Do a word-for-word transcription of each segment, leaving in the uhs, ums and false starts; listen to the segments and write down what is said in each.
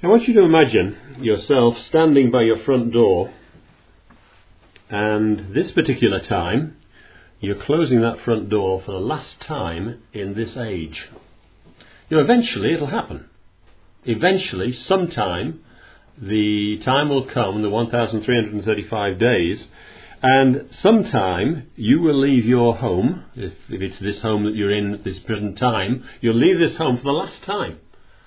I want you to imagine yourself standing by your front door, and this particular time you're closing that front door for the last time in this age. You know, eventually it'll happen. Eventually, sometime, the time will come, the one thousand three hundred thirty-five days, and sometime you will leave your home, if, if it's this home that you're in at this present time, you'll leave this home for the last time.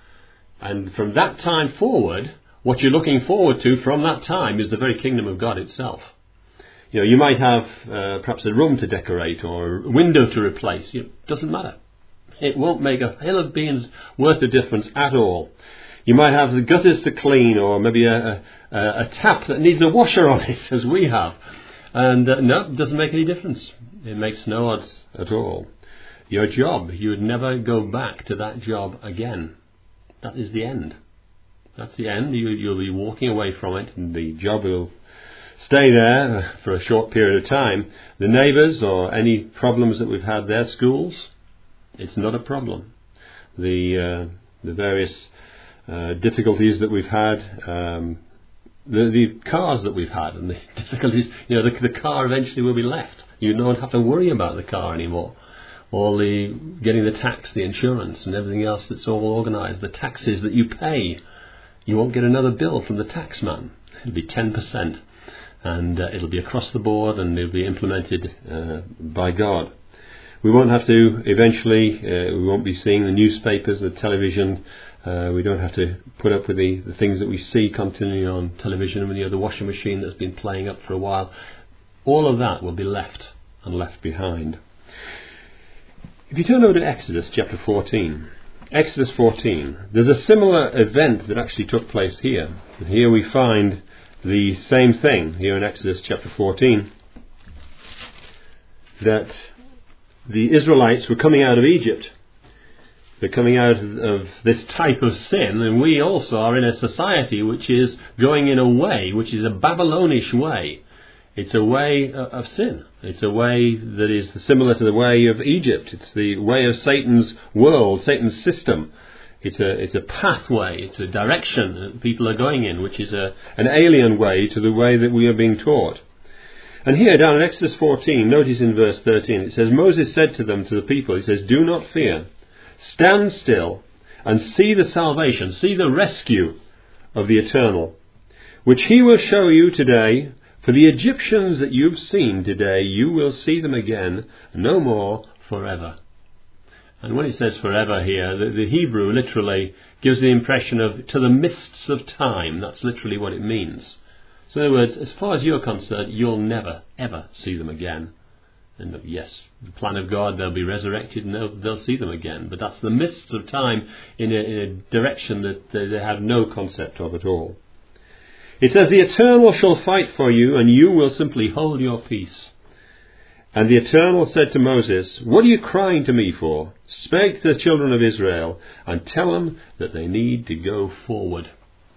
And from that time forward, what you're looking forward to from that time is the very kingdom of God itself. You know, you might have uh, perhaps a room to decorate or a window to replace. It doesn't matter. It won't make a hill of beans worth of difference at all. You might have the gutters to clean, or maybe a, a, a tap that needs a washer on it, as we have. And uh, no, it doesn't make any difference. It makes no odds at all. Your job, you would never go back to that job again. That is the end. That's the end. You, you'll be walking away from it, and the job will stay there for a short period of time. The neighbours or any problems that we've had there, schools, it's not a problem. The uh, the various uh, difficulties that we've had, um, the the cars that we've had, and the difficulties, you know, the, the car eventually will be left. You don't have to worry about the car anymore. All the getting the tax, the insurance, and everything else that's all organised, the taxes that you pay, you won't get another bill from the tax man. It'll be ten percent, and uh, it'll be across the board, and it'll be implemented uh, by God. We won't have to, eventually, uh, we won't be seeing the newspapers, the television. Uh, we don't have to put up with the, the things that we see continually on television, and you know, the washing machine that's been playing up for a while. All of that will be left and left behind. If you turn over to Exodus chapter fourteen, Exodus fourteen, there's a similar event that actually took place here. And here we find the same thing here in Exodus chapter fourteen, that the Israelites were coming out of Egypt. They're coming out of this type of sin, and we also are in a society which is going in a way which is a Babylonish way. It's a way of sin. It's a way that is similar to the way of Egypt. It's the way of Satan's world, Satan's system. It's a it's a pathway, it's a direction that people are going in, which is a an alien way to the way that we are being taught. And here down in Exodus fourteen, notice in verse thirteen, it says, Moses said to them, to the people, he says, do not fear. Stand still and see the salvation, see the rescue of the Eternal, which he will show you today. For the Egyptians that you've seen today, you will see them again, no more forever. And when it says forever here, the, the Hebrew literally gives the impression of to the mists of time. That's literally what it means. So in other words, as far as you're concerned, you'll never, ever see them again. And yes, the plan of God, they'll be resurrected and they'll, they'll see them again. But that's the mists of time in a, in a direction that they, they have no concept of at all. It says, the Eternal shall fight for you, and you will simply hold your peace. And the Eternal said to Moses, what are you crying to me for? Speak to the children of Israel, and tell them that they need to go forward.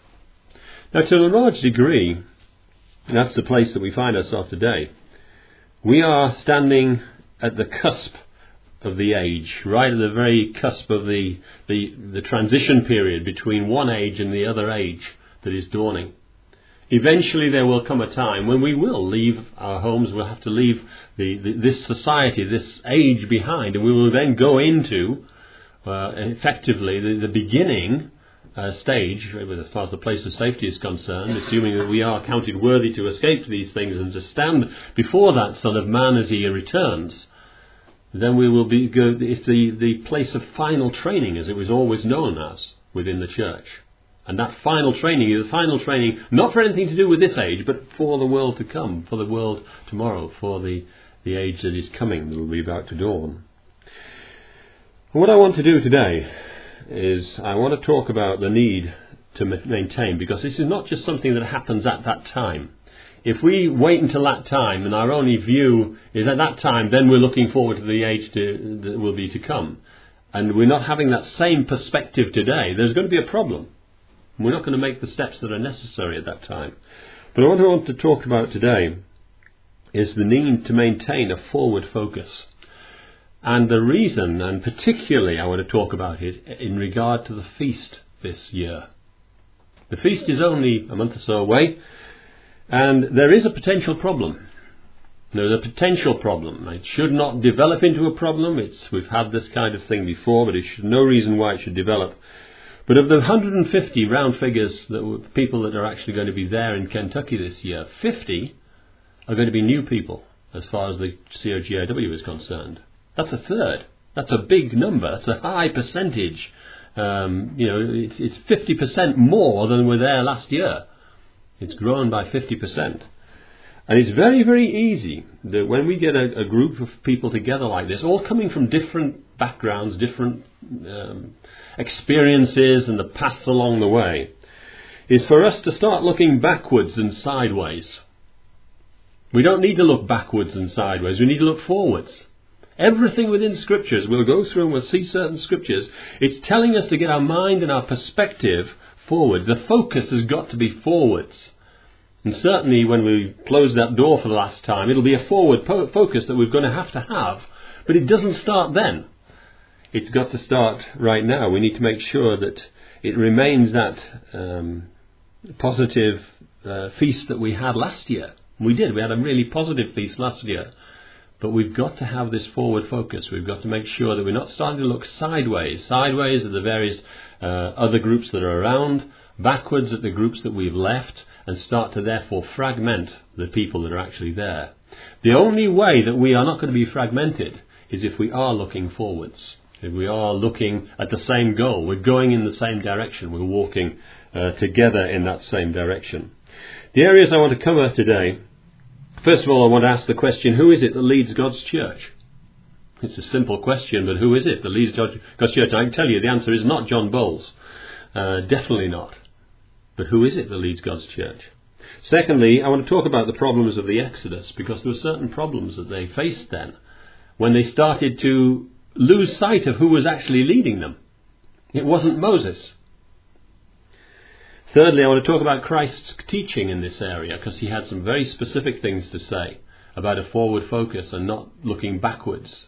Now, to a large degree, that's the place that we find ourselves today. We are standing at the cusp of the age, right at the very cusp of the, the, the transition period between one age and the other age that is dawning. Eventually there will come a time when we will leave our homes, we'll have to leave the, the, this society, this age behind, and we will then go into, uh, effectively, the, the beginning uh, stage, as far as the place of safety is concerned, assuming that we are counted worthy to escape these things and to stand before that Son of Man as he returns. Then we will be, go, it's the, the place of final training, as it was always known as within the church. And that final training is a final training not for anything to do with this age, but for the world to come, for the world tomorrow, for the, the age that is coming, that will be about to dawn. And what I want to do today is I want to talk about the need to maintain, because this is not just something that happens at that time. If we wait until that time and our only view is at that time, then we're looking forward to the age to, that will be to come. And we're not having that same perspective today, there's going to be a problem. We're not going to make the steps that are necessary at that time. But what I want to talk about today is the need to maintain a forward focus. And the reason, and particularly I want to talk about it in regard to the feast this year. The feast is only a month or so away, and there is a potential problem. There's a potential problem. It should not develop into a problem. It's, we've had this kind of thing before, but there's no reason why it should develop. But of the one hundred fifty round figures, that were people that are actually going to be there in Kentucky this year, fifty are going to be new people as far as the C O G I W is concerned. That's a third. That's a big number. That's a high percentage. Um, you know, it's, it's fifty percent more than were there last year. It's grown by fifty percent. And it's very, very easy that when we get a, a group of people together like this, all coming from different backgrounds, different um, experiences and the paths along the way, is for us to start looking backwards and sideways. We don't need to look backwards and sideways. We need to look forwards. Everything within Scriptures, we'll go through and we'll see certain Scriptures, it's telling us to get our mind and our perspective forward. The focus has got to be forwards. And certainly when we close that door for the last time, it'll be a forward po- focus that we're going to have to have. But it doesn't start then. It's got to start right now. We need to make sure that it remains that um, positive uh, feast that we had last year. We did. We had a really positive feast last year. But we've got to have this forward focus. We've got to make sure that we're not starting to look sideways. Sideways at the various uh, other groups that are around. Backwards at the groups that we've left. And start to therefore fragment the people that are actually there. The only way that we are not going to be fragmented is if we are looking forwards. If we are looking at the same goal. We're going in the same direction. We're walking uh, together in that same direction. The areas I want to cover today. First of all, I want to ask the question, who is it that leads God's church? It's a simple question, but who is it that leads God's church? I can tell you the answer is not John Bowles. Uh, definitely not. But who is it that leads God's church? Secondly, I want to talk about the problems of the Exodus, because there were certain problems that they faced then when they started to lose sight of who was actually leading them. It wasn't Moses. Thirdly, I want to talk about Christ's teaching in this area, because he had some very specific things to say about a forward focus and not looking backwards.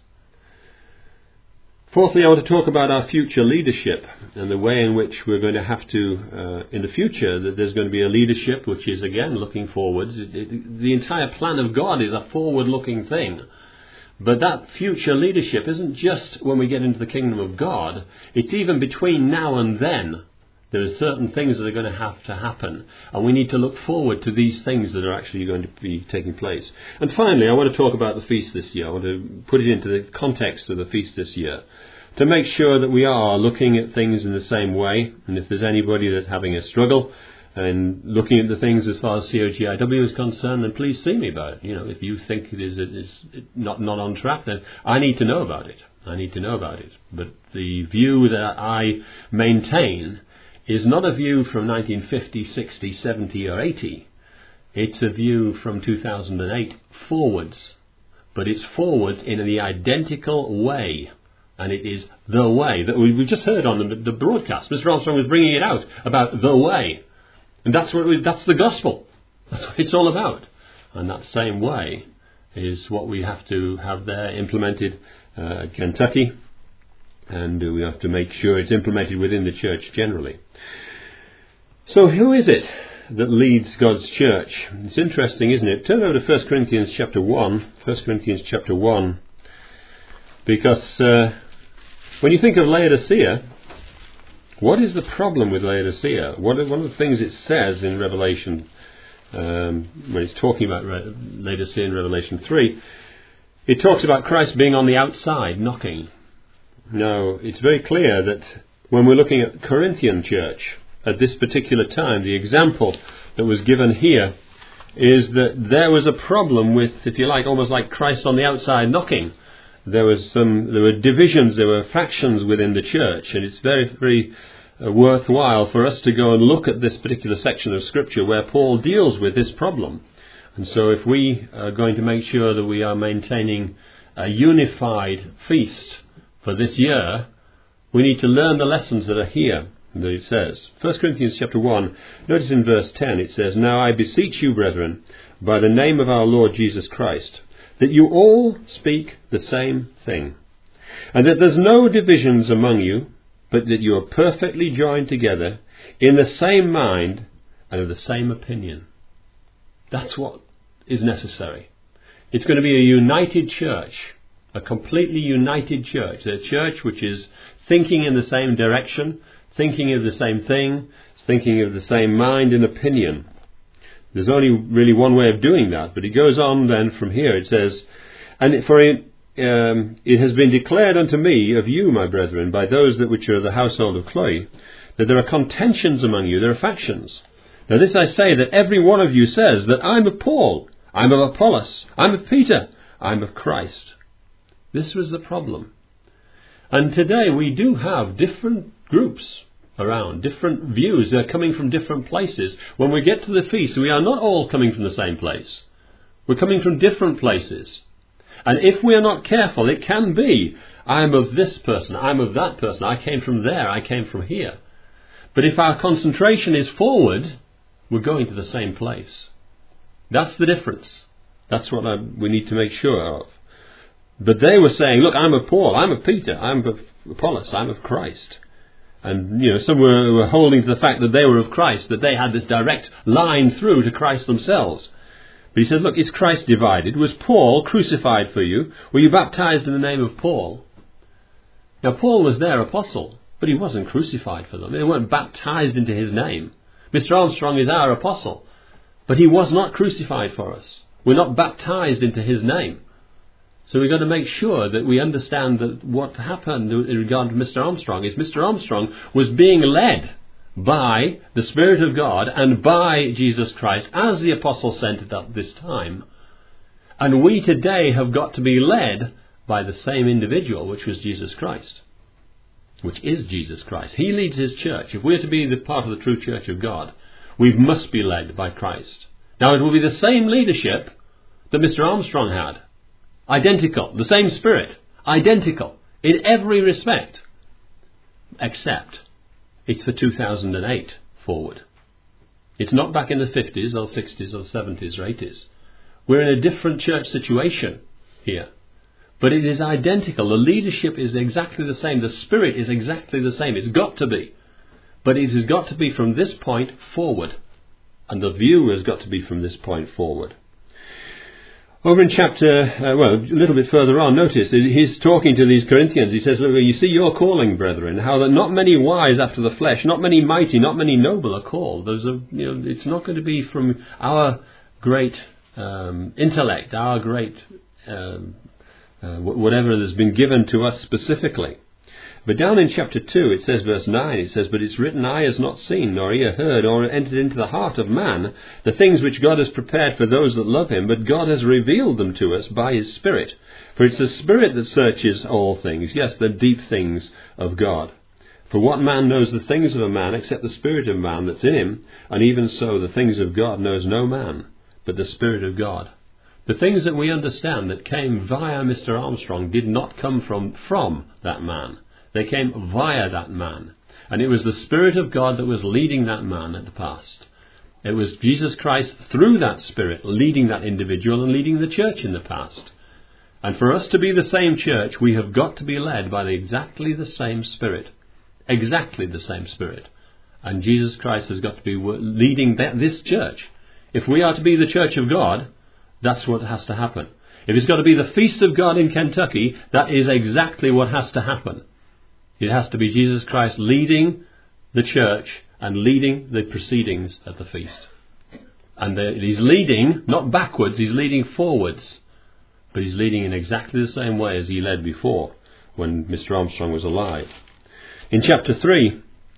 Fourthly, I want to talk about our future leadership and the way in which we're going to have to, uh, in the future, that there's going to be a leadership which is, again, looking forwards. It, it, the entire plan of God is a forward-looking thing. But that future leadership isn't just when we get into the kingdom of God. It's even between now and then. There are certain things that are going to have to happen. And we need to look forward to these things that are actually going to be taking place. And finally, I want to talk about the feast this year. I want to put it into the context of the feast this year, to make sure that we are looking at things in the same way. And if there's anybody that's having a struggle and looking at the things as far as C O G I W is concerned, then please see me about it. You know, if you think it is, it is not, not on track, then I need to know about it. I need to know about it. But the view that I maintain is not a view from nineteen fifty, sixty, seventy or eighty. It's a view from two thousand eight forwards. But it's forwards in the identical way. And it is the way that we, we just heard on the, the broadcast. Mister Armstrong was bringing it out about the way. And that's what we, that's the gospel. That's what it's all about. And that same way is what we have to have there implemented uh, at Kentucky. And uh, we have to make sure it's implemented within the church generally. So who is it that leads God's church? It's interesting, isn't it? Turn over to First Corinthians chapter one. First Corinthians chapter one. Because uh, when you think of Laodicea, what is the problem with Laodicea? What are, one of the things it says in Revelation, um, when it's talking about Re- Laodicea in Revelation three, it talks about Christ being on the outside, knocking. Now, it's very clear that when we're looking at the Corinthian church at this particular time, the example that was given here is that there was a problem with, if you like, almost like Christ on the outside knocking. There was some, there were divisions, there were factions within the church, and it's very, very uh, worthwhile for us to go and look at this particular section of Scripture where Paul deals with this problem. And so if we are going to make sure that we are maintaining a unified feast for this year, we need to learn the lessons that are here, that it says. First Corinthians chapter one, notice in verse ten, it says, "Now I beseech you, brethren, by the name of our Lord Jesus Christ, that you all speak the same thing, and that there's no divisions among you, but that you are perfectly joined together in the same mind and of the same opinion. That's what is necessary. It's going to be a united church, a completely united church, a church which is thinking in the same direction, thinking of the same thing, thinking of the same mind and opinion. There's only really one way of doing that, but it goes on then from here. It says, and for it, um, it has been declared unto me of you, my brethren, by those that which are of the household of Chloe, that there are contentions among you, there are factions. Now this I say, that every one of you says that I'm of Paul, I'm of Apollos, I'm of Peter, I'm of Christ. This was the problem. And today we do have different groups around, different views. They're coming from different places. When we get to the feast, we are not all coming from the same place. We're coming from different places. And if we are not careful, it can be, I'm of this person, I'm of that person, I came from there, I came from here. But if our concentration is forward, we're going to the same place. That's the difference. That's what I, we need to make sure of. But they were saying, look, I'm of Paul, I'm of Peter, I'm of Apollos, I'm of Christ. And, you know, some were, were holding to the fact that they were of Christ, that they had this direct line through to Christ themselves. But he says, look, is Christ divided? Was Paul crucified for you? Were you baptized in the name of Paul? Now, Paul was their apostle, but he wasn't crucified for them. They weren't baptized into his name. Mister Armstrong is our apostle, but he was not crucified for us. We're not baptized into his name. So we've got to make sure that we understand that what happened in regard to Mister Armstrong is Mister Armstrong was being led by the Spirit of God and by Jesus Christ as the apostle sent it at this time. And we today have got to be led by the same individual, which was Jesus Christ, which is Jesus Christ. He leads his church. If we're to be the part of the true church of God, we must be led by Christ. Now it will be the same leadership that Mister Armstrong had. Identical, the same spirit, identical in every respect, except it's for two thousand eight forward. It's not back in the fifties or sixties or seventies or eighties. We're in a different church situation here, but it is identical. The leadership is exactly the same. The spirit is exactly the same. It's got to be, but it has got to be from this point forward, and the view has got to be from this point forward. Over in chapter, uh, well, a little bit further on, notice he's talking to these Corinthians. He says, look, you see your calling, brethren, how that not many wise after the flesh, not many mighty, not many noble are called. Those are, you know, it's not going to be from our great um, intellect, our great um, uh, whatever has been given to us specifically. But down in chapter two, it says, verse nine, it says, but it's written, eye has not seen, nor ear heard, or entered into the heart of man, the things which God has prepared for those that love him, but God has revealed them to us by his Spirit. For it's the Spirit that searches all things, yes, the deep things of God. For what man knows the things of a man, except the spirit of man that's in him? And even so, the things of God knows no man, but the Spirit of God. The things that we understand that came via Mister Armstrong did not come from, from that man. They came via that man. And it was the Spirit of God that was leading that man at the past. It was Jesus Christ through that Spirit leading that individual and leading the church in the past. And for us to be the same church, we have got to be led by the, exactly the same Spirit. Exactly the same Spirit. And Jesus Christ has got to be leading that, this church. If we are to be the church of God, that's what has to happen. If it's got to be the Feast of God in Kentucky, that is exactly what has to happen. It has to be Jesus Christ leading the church and leading the proceedings at the feast. And the, he's leading, not backwards, he's leading forwards. But he's leading in exactly the same way as he led before when Mister Armstrong was alive. In chapter three,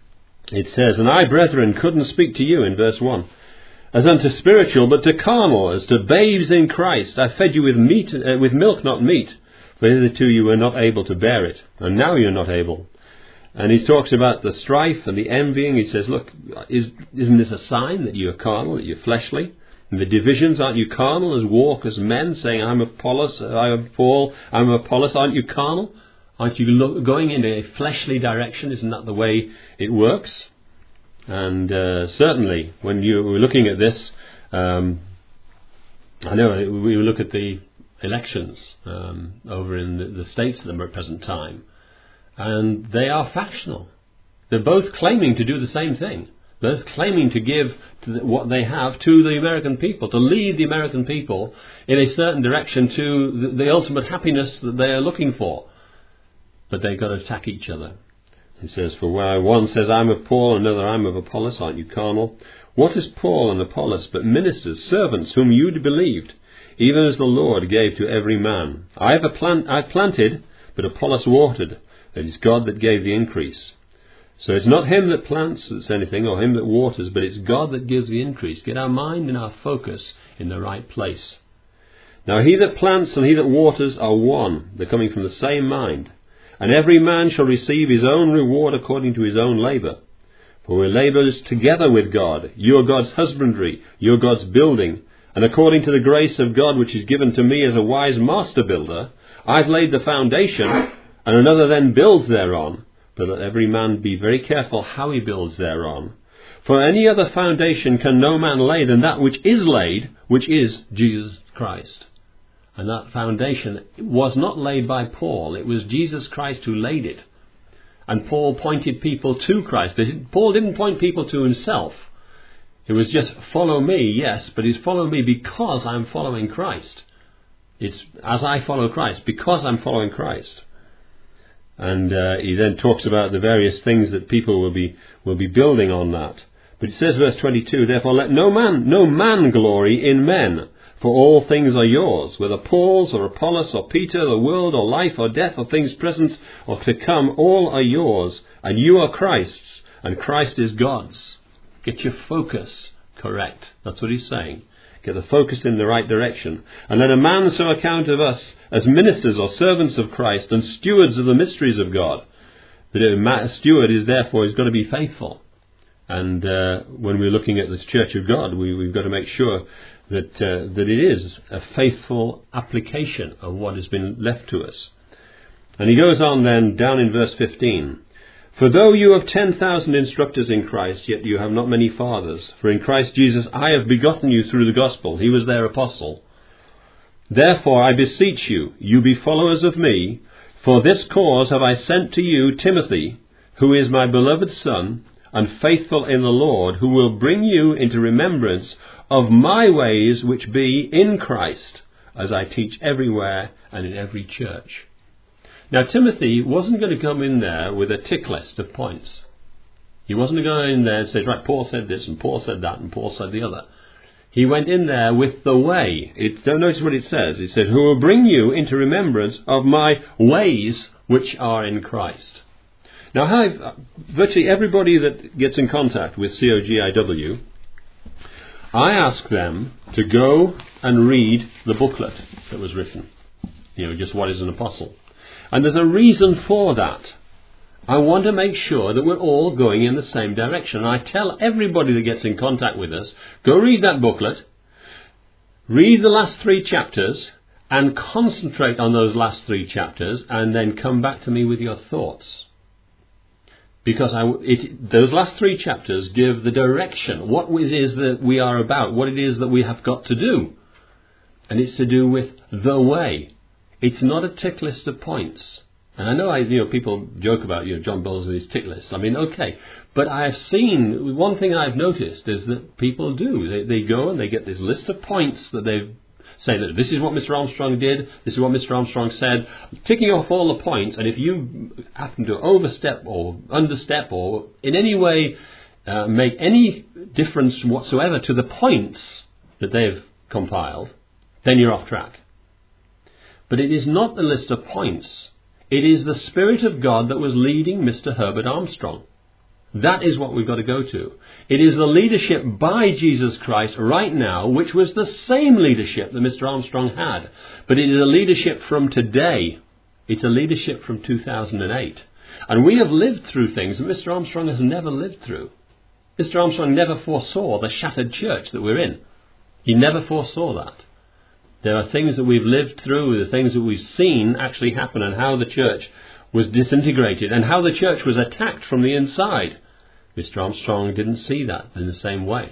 it says, and I, brethren, couldn't speak to you, in verse one, as unto spiritual, but to carnal, as to babes in Christ. I fed you with meat, uh, with milk, not meat. For hitherto you were not able to bear it, and now you're not able. And he talks about the strife and the envying. He says, look, is, isn't this a sign that you're carnal, that you're fleshly? And the divisions, aren't you carnal as walk as men, saying, I'm of Apollos, I'm of Paul, I'm of Apollos, aren't you carnal? Aren't you lo- going in a fleshly direction? Isn't that the way it works? And uh, certainly, when you were looking at this, um, I know we look at the elections um, over in the, the States at the present time, and they are factional. They're both claiming to do the same thing. Both claiming to give to the, what they have to the American people, to lead the American people in a certain direction to the, the ultimate happiness that they are looking for. But they've got to attack each other. He says, for where one says, I'm of Paul, another, I'm of Apollos, aren't you carnal? What is Paul and Apollos but ministers, servants, whom you believed, even as the Lord gave to every man? I have a plant, I planted, but Apollos watered. It is God that gave the increase. So it's not him that plants that's anything, or him that waters, but it's God that gives the increase. Get our mind and our focus in the right place. Now he that plants and he that waters are one. They're coming from the same mind. And every man shall receive his own reward according to his own labour. For we labour together with God. You are God's husbandry, you are God's building. And according to the grace of God which is given to me as a wise master builder, I've laid the foundation, and another then builds thereon. But let every man be very careful how he builds thereon. For any other foundation can no man lay than that which is laid, which is Jesus Christ. And that foundation was not laid by Paul. It was Jesus Christ who laid it. And Paul pointed people to Christ. But Paul didn't point people to himself. It was just follow me, yes, but it's follow me because I'm following Christ. It's as I follow Christ, because I'm following Christ. And uh, he then talks about the various things that people will be will be building on that. But it says, verse twenty-two, therefore let no man no man glory in men, for all things are yours, whether Paul's or Apollos or Peter, the world or life or death or things present or to come, all are yours, and you are Christ's, and Christ is God's. Get your focus correct. That's what he's saying. Get the focus in the right direction. And let a man so account of us as ministers or servants of Christ and stewards of the mysteries of God. That a steward is therefore he's got to be faithful. And uh, when we're looking at this church of God, we, we've got to make sure that uh, that it is a faithful application of what has been left to us. And he goes on then down in verse fifteen. For though you have ten thousand instructors in Christ, yet you have not many fathers. For in Christ Jesus I have begotten you through the gospel. He was their apostle. Therefore I beseech you, you be followers of me. For this cause have I sent to you Timothy, who is my beloved son, and faithful in the Lord, who will bring you into remembrance of my ways which be in Christ, as I teach everywhere and in every church. Now, Timothy wasn't going to come in there with a tick list of points. He wasn't going to go in there and say, right, Paul said this, and Paul said that, and Paul said the other. He went in there with the way. It, don't notice what it says. It said, who will bring you into remembrance of my ways which are in Christ. Now, how, virtually everybody that gets in contact with C O G I W, I ask them to go and read the booklet that was written. You know, just what is an apostle. And there's a reason for that. I want to make sure that we're all going in the same direction. And I tell everybody that gets in contact with us, go read that booklet, read the last three chapters, and concentrate on those last three chapters, and then come back to me with your thoughts. Because I, it, those last three chapters give the direction, what it is that we are about, what it is that we have got to do. And it's to do with the way. It's not a tick list of points. And I know I, you know, people joke about, you know, John Bowles and his tick lists. I mean, okay. But I have seen, one thing I've noticed is that people do. They, they go and they get this list of points that they say that this is what Mister Armstrong did, this is what Mister Armstrong said, ticking off all the points. And if you happen to overstep or understep or in any way uh, make any difference whatsoever to the points that they've compiled, then you're off track. But it is not the list of points. It is the Spirit of God that was leading Mister Herbert Armstrong. That is what we've got to go to. It is the leadership by Jesus Christ right now, which was the same leadership that Mister Armstrong had. But it is a leadership from today. It's a leadership from two thousand eight. And we have lived through things that Mister Armstrong has never lived through. Mister Armstrong never foresaw the shattered church that we're in. He never foresaw that. There are things that we've lived through, the things that we've seen actually happen, and how the church was disintegrated and how the church was attacked from the inside. Mister Armstrong didn't see that in the same way.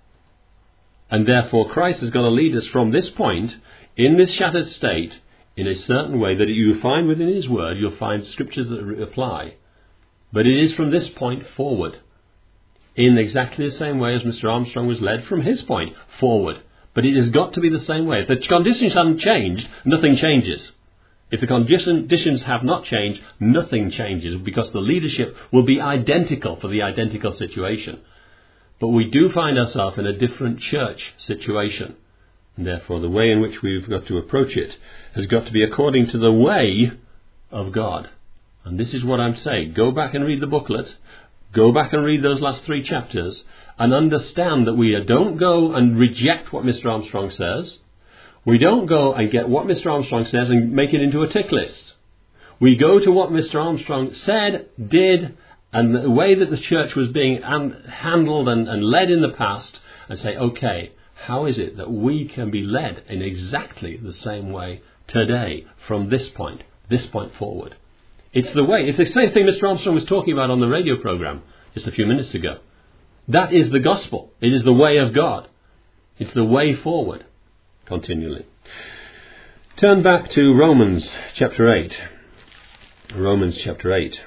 And therefore Christ is going to lead us from this point, in this shattered state, in a certain way that you find within His Word, you'll find scriptures that apply. But it is from this point forward, in exactly the same way as Mister Armstrong was led from his point forward. But it has got to be the same way. If the conditions haven't changed, nothing changes. If the conditions have not changed, nothing changes, because the leadership will be identical for the identical situation. But we do find ourselves in a different church situation. And therefore, the way in which we've got to approach it has got to be according to the way of God. And this is what I'm saying. Go back and read the booklet. Go back and read those last three chapters and understand that we don't go and reject what Mister Armstrong says. We don't go and get what Mister Armstrong says and make it into a tick list. We go to what Mister Armstrong said, did, and the way that the church was being handled and, and led in the past, and say, okay, how is it that we can be led in exactly the same way today from this point, this point forward? It's the way. It's the same thing Mister Armstrong was talking about on the radio program just a few minutes ago. That is the gospel. It is the way of God. It's the way forward continually. Turn back to Romans chapter eight. Romans chapter eight.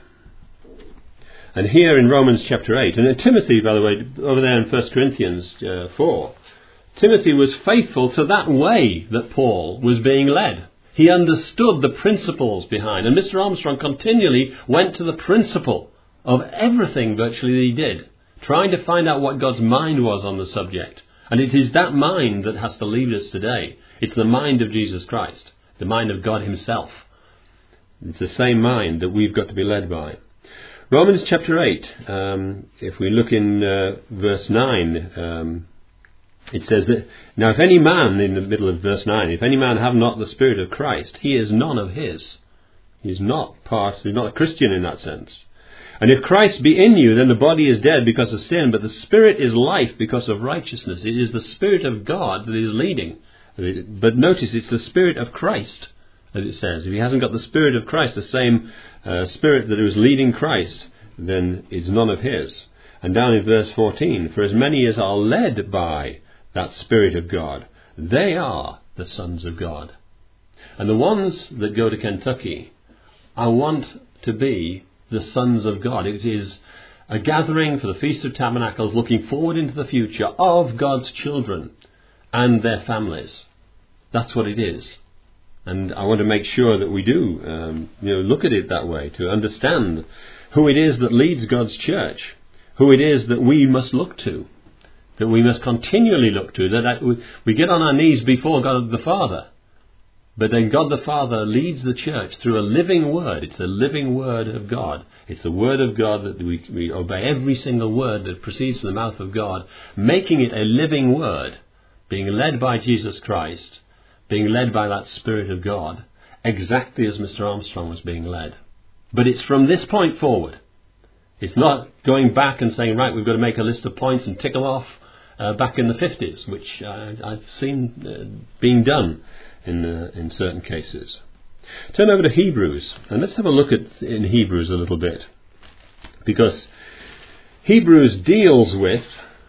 And here in Romans chapter eight, and in Timothy, by the way, over there in First Corinthians uh, four, Timothy was faithful to that way that Paul was being led. He understood the principles behind. And Mister Armstrong continually went to the principle of everything virtually that he did, trying to find out what God's mind was on the subject. And it is that mind that has to lead us today. It's the mind of Jesus Christ, the mind of God himself. It's the same mind that we've got to be led by. Romans chapter eight, um, if we look in uh, verse nine, um, it says that, now if any man, in the middle of verse nine, if any man have not the Spirit of Christ, he is none of his. He's not part, he's not a Christian in that sense. And if Christ be in you, then the body is dead because of sin, but the Spirit is life because of righteousness. It is the Spirit of God that is leading. But notice, it's the Spirit of Christ, as it says. If he hasn't got the Spirit of Christ, the same uh, Spirit that was leading Christ, then it's none of his. And down in verse fourteen, for as many as are led by that Spirit of God, they are the sons of God. And the ones that go to Kentucky, I want to be the sons of God. It is a gathering for the Feast of Tabernacles, looking forward into the future of God's children and their families. That's what it is. And I want to make sure that we do um, you know, look at it that way, to understand who it is that leads God's church, who it is that we must look to, that we must continually look to, that we get on our knees before God the Father. But then God the Father leads the church through a living word. It's a living word of God. It's the word of God that we, we obey every single word that proceeds from the mouth of God, making it a living word, being led by Jesus Christ, being led by that Spirit of God, exactly as Mister Armstrong was being led. But it's from this point forward. It's not going back and saying, right, we've got to make a list of points and tickle off uh, back in the fifties, which uh, I've seen uh, being done in uh, in certain cases. Turn over to Hebrews, and let's have a look at in Hebrews a little bit, because Hebrews deals with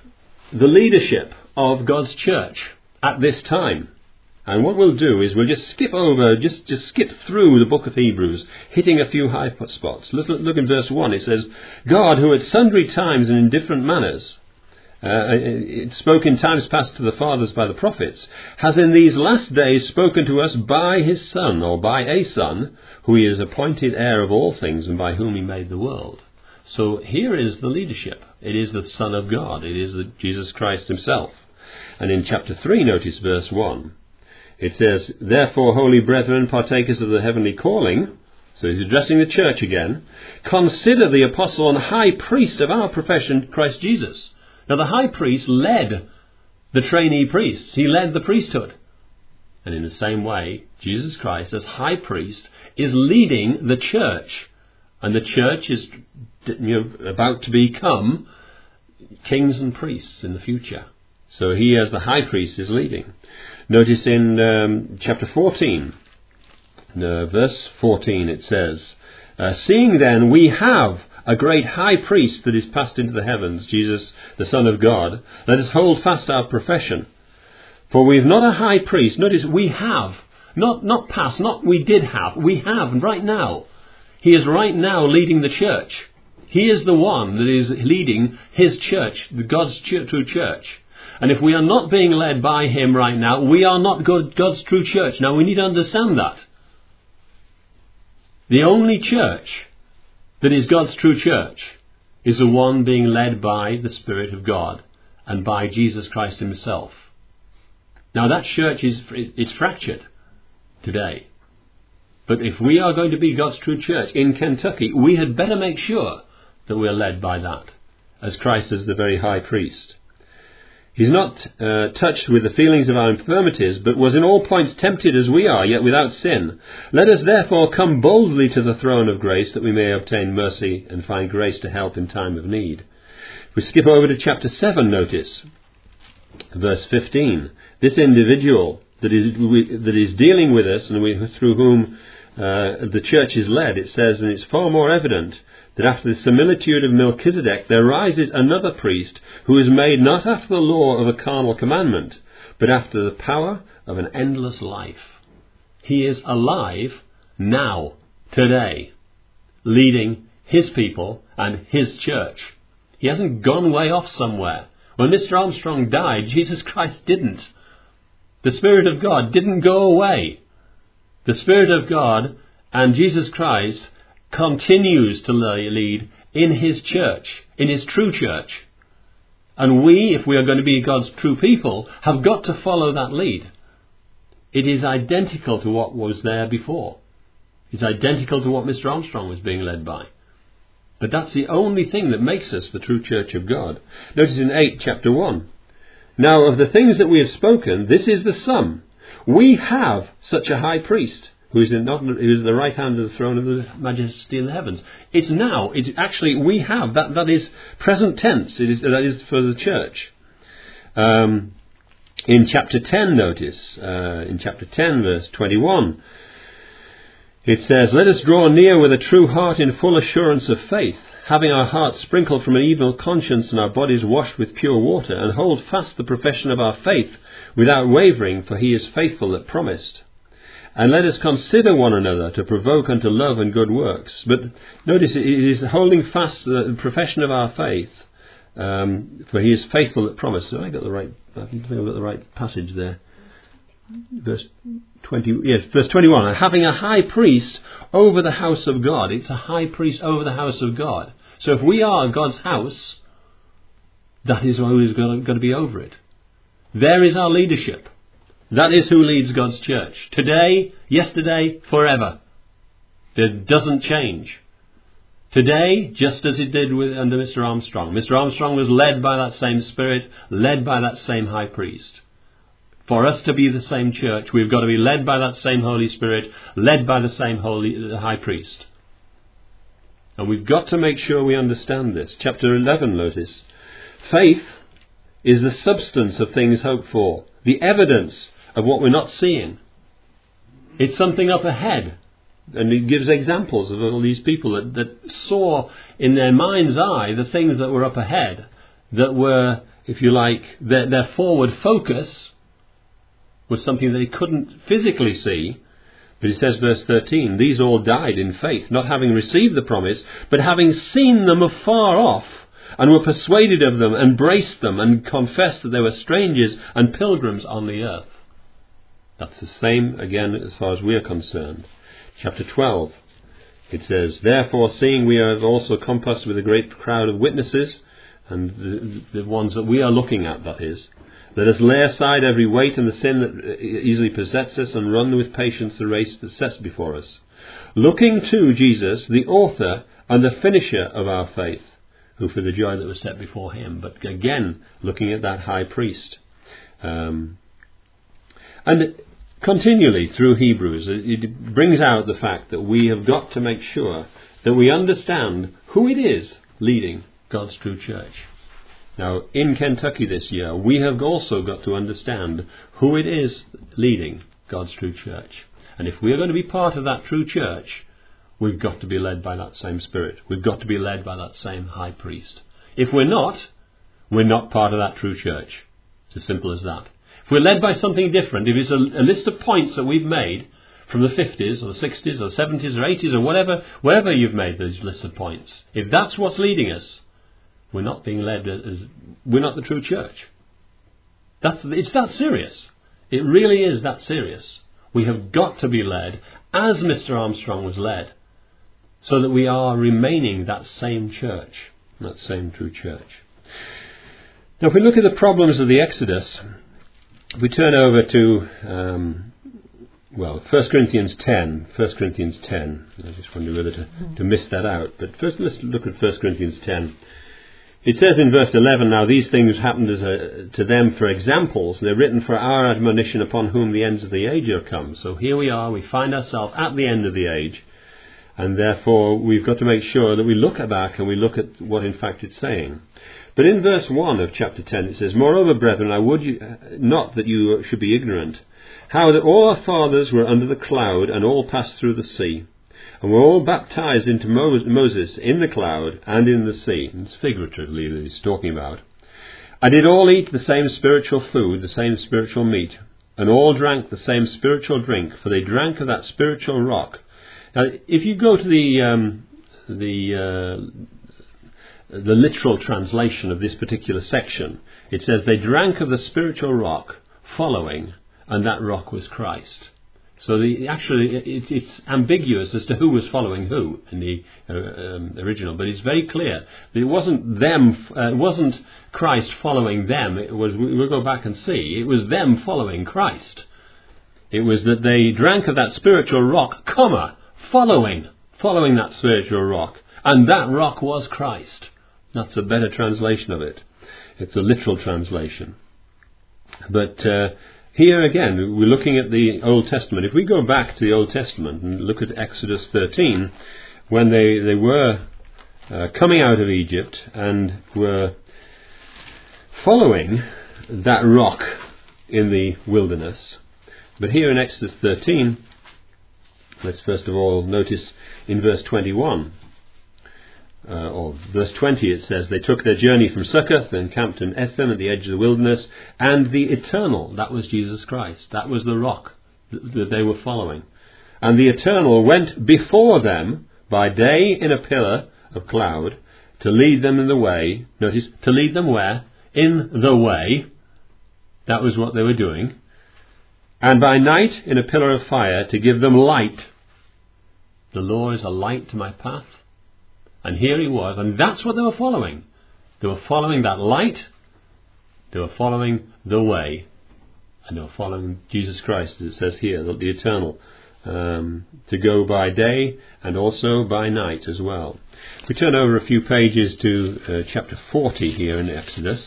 the leadership of God's church at this time. And what we'll do is we'll just skip over, just, just skip through the book of Hebrews, hitting a few high spots. Look, look in verse one. It says, God, who at sundry times and in different manners, uh, it spoke in times past to the fathers by the prophets, has in these last days spoken to us by his Son, or by a Son, who he is appointed heir of all things, and by whom he made the world. So here is the leadership. It is the Son of God. It is the Jesus Christ himself. And in chapter three, notice verse one. It says, therefore, holy brethren, partakers of the heavenly calling, so he's addressing the church again, consider the apostle and high priest of our profession, Christ Jesus. Now the high priest led the trainee priests. He led the priesthood. And in the same way, Jesus Christ, as high priest, is leading the church. And the church is you know, about to become kings and priests in the future. So he, as the high priest, is leading. Notice in um, chapter fourteen, uh, verse fourteen, it says, uh, seeing then we have a great high priest that is passed into the heavens, Jesus, the Son of God, let us hold fast our profession. For we have not a high priest. Notice we have, not, not past, not we did have, we have right now. He is right now leading the church He is the one that is leading his church, the God's true church. And if we are not being led by him right now, we are not God's true church. Now we need to understand that. The only church that is God's true church is the one being led by the Spirit of God and by Jesus Christ himself. Now that church is, is fractured today. But if we are going to be God's true church in Kentucky, we had better make sure that we are led by that, as Christ is the very high priest. He's not uh, touched with the feelings of our infirmities, but was in all points tempted as we are, yet without sin. Let us therefore come boldly to the throne of grace, that we may obtain mercy and find grace to help in time of need. If we skip over to chapter seven, notice verse fifteen. This individual that is we, that is dealing with us, and we, through whom uh, the church is led, it says, and it's far more evident that after the similitude of Melchizedek there rises another priest who is made not after the law of a carnal commandment, but after the power of an endless life. He is alive now, today, leading his people and his church. He hasn't gone way off somewhere. When Mister Armstrong died, Jesus Christ didn't. The Spirit of God didn't go away. The Spirit of God and Jesus Christ continues to lead in his church, in his true church. And we, if we are going to be God's true people, have got to follow that lead. It is identical to what was there before. It's identical to what Mister Armstrong was being led by. But that's the only thing that makes us the true church of God. Notice in eight, chapter one. Now of the things that we have spoken, this is the sum. We have such a high priest, who is in not who is at the right hand of the throne of the majesty in the heavens. It's now. It's actually we have that. That is present tense. It is that is for the church. Um, in chapter ten, notice uh, in chapter ten, verse twenty-one, it says, "Let us draw near with a true heart in full assurance of faith, having our hearts sprinkled from an evil conscience and our bodies washed with pure water, and hold fast the profession of our faith without wavering, for he is faithful that promised. And let us consider one another to provoke unto love and good works." But notice it is holding fast the profession of our faith, um, for he is faithful that promised. So I got the right. I think I got the right passage there. Verse twenty. Yes, verse twenty-one. Having a high priest over the house of God. It's a high priest over the house of God. So if we are God's house, that is who is going to be over it. There is our leadership. That is who leads God's church. Today, yesterday, forever. It doesn't change. Today, just as it did with under Mister Armstrong. Mister Armstrong was led by that same Spirit, led by that same high priest. For us to be the same church, we've got to be led by that same Holy Spirit, led by the same holy the high priest. And we've got to make sure we understand this. Chapter eleven, notice. Faith is the substance of things hoped for, the evidence of what we're not seeing. It's something up ahead. And it gives examples of all these people that, that saw in their mind's eye the things that were up ahead, that were, if you like, their, their forward focus was something that they couldn't physically see. But it says, verse thirteen, "These all died in faith, not having received the promise, but having seen them afar off, and were persuaded of them, embraced them, and confessed that they were strangers and pilgrims on the earth." That's the same again as far as we are concerned. Chapter twelve, it says, "Therefore, seeing we are also compassed with a great crowd of witnesses," and the, the ones that we are looking at, that is, "let us lay aside every weight and the sin that easily besets us, and run with patience the race that's set before us, looking to Jesus, the author and the finisher of our faith, who for the joy that was set before him." But again, looking at that high priest. Um, and continually through Hebrews, it brings out the fact that we have got to make sure that we understand who it is leading God's true church. Now, in Kentucky this year, we have also got to understand who it is leading God's true church. And if we are going to be part of that true church, we've got to be led by that same Spirit. We've got to be led by that same high priest. If we're not, we're not part of that true church. It's as simple as that. If we're led by something different, if it's a, a list of points that we've made from the fifties or the sixties or the seventies or eighties or whatever, wherever you've made those lists of points, if that's what's leading us, we're not being led as, we're not the true church. That's, it's that serious. It really is that serious. We have got to be led as Mister Armstrong was led, so that we are remaining that same church, that same true church. Now, if we look at the problems of the Exodus, we turn over to, um, well, First Corinthians ten. First Corinthians ten. I just wonder whether to, to miss that out. But first, let's look at First Corinthians ten. It says in verse eleven, now these things happened as a, to them for examples, and they're written for our admonition, upon whom the ends of the age are come. So here we are, we find ourselves at the end of the age, and therefore we've got to make sure that we look back and we look at what in fact it's saying. But in verse one of chapter ten it says, moreover, brethren, I would you, not that you should be ignorant, how that all our fathers were under the cloud, and all passed through the sea, and were all baptized into Moses in the cloud and in the sea. And it's figuratively that he's talking about. And did all eat the same spiritual food, the same spiritual meat, and all drank the same spiritual drink, for they drank of that spiritual rock. Now, if you go to the um, the uh, the literal translation of this particular section, it says they drank of the spiritual rock following, and that rock was Christ. So the, actually it, it's ambiguous as to who was following who in the uh, um, original, but it's very clear that it wasn't them, uh, it wasn't Christ following them. It was, we'll go back and see, it was them following Christ. It was that they drank of that spiritual rock, comma, following, following that spiritual rock, and that rock was Christ. That's a better translation of it. It's a literal translation. But uh, here again, we're looking at the Old Testament. If we go back to the Old Testament and look at Exodus thirteen, when they, they were uh, coming out of Egypt and were following that rock in the wilderness. But here in Exodus thirteen, let's first of all notice in verse twenty-one, uh, or verse twenty, it says, they took their journey from Succoth and camped in Etham at the edge of the wilderness, and the Eternal, that was Jesus Christ, that was the rock that, that they were following. And the Eternal went before them by day in a pillar of cloud to lead them in the way. Notice, to lead them where? In the way. That was what they were doing. And by night in a pillar of fire to give them light. The law is a light to my path. And here he was, and that's what they were following. They were following that light, they were following the way, and they were following Jesus Christ, as it says here, the, the Eternal, um, to go by day and also by night as well. We turn over a few pages to uh, chapter forty here in Exodus.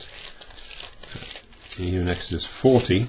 Here in Exodus forty,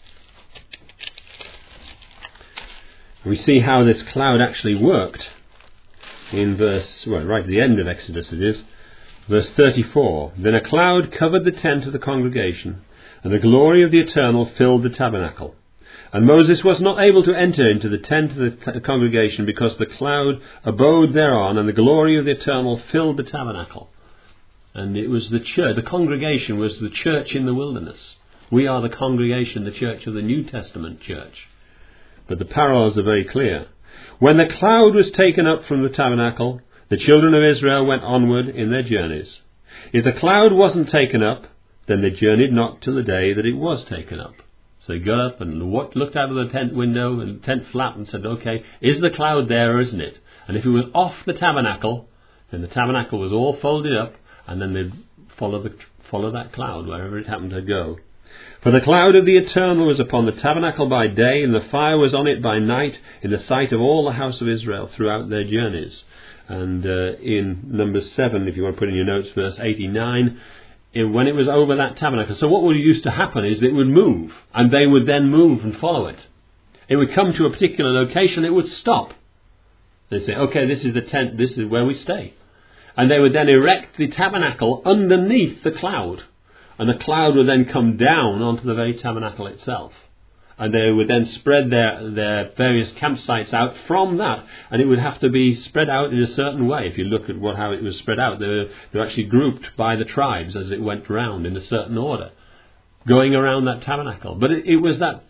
we see how this cloud actually worked. In verse, well, right at the end of Exodus it is, verse thirty-four. Then a cloud covered the tent of the congregation, and the glory of the Eternal filled the tabernacle. And Moses was not able to enter into the tent of the t- congregation, because the cloud abode thereon, and the glory of the Eternal filled the tabernacle. And it was the church, the congregation was the church in the wilderness. We are the congregation, the church of the New Testament church. But the parallels are very clear. When the cloud was taken up from the tabernacle, the children of Israel went onward in their journeys. If the cloud wasn't taken up, then they journeyed not till the day that it was taken up. So they got up and looked out of the tent window and tent flap and said, okay, is the cloud there or isn't it? And if it was off the tabernacle, then the tabernacle was all folded up, and then they'd follow, the, follow that cloud wherever it happened to go. For the cloud of the Eternal was upon the tabernacle by day, and the fire was on it by night, in the sight of all the house of Israel throughout their journeys. And uh, in Numbers seven, if you want to put in your notes, verse eighty-nine, it, when it was over that tabernacle. So what would used to happen is it would move, and they would then move and follow it. It would come to a particular location, it would stop. They'd say, okay, this is the tent, this is where we stay. And they would then erect the tabernacle underneath the cloud. And the cloud would then come down onto the very tabernacle itself. And they would then spread their, their various campsites out from that. And it would have to be spread out in a certain way. If you look at what how it was spread out, they were, they were actually grouped by the tribes as it went round in a certain order, going around that tabernacle. But it, it was that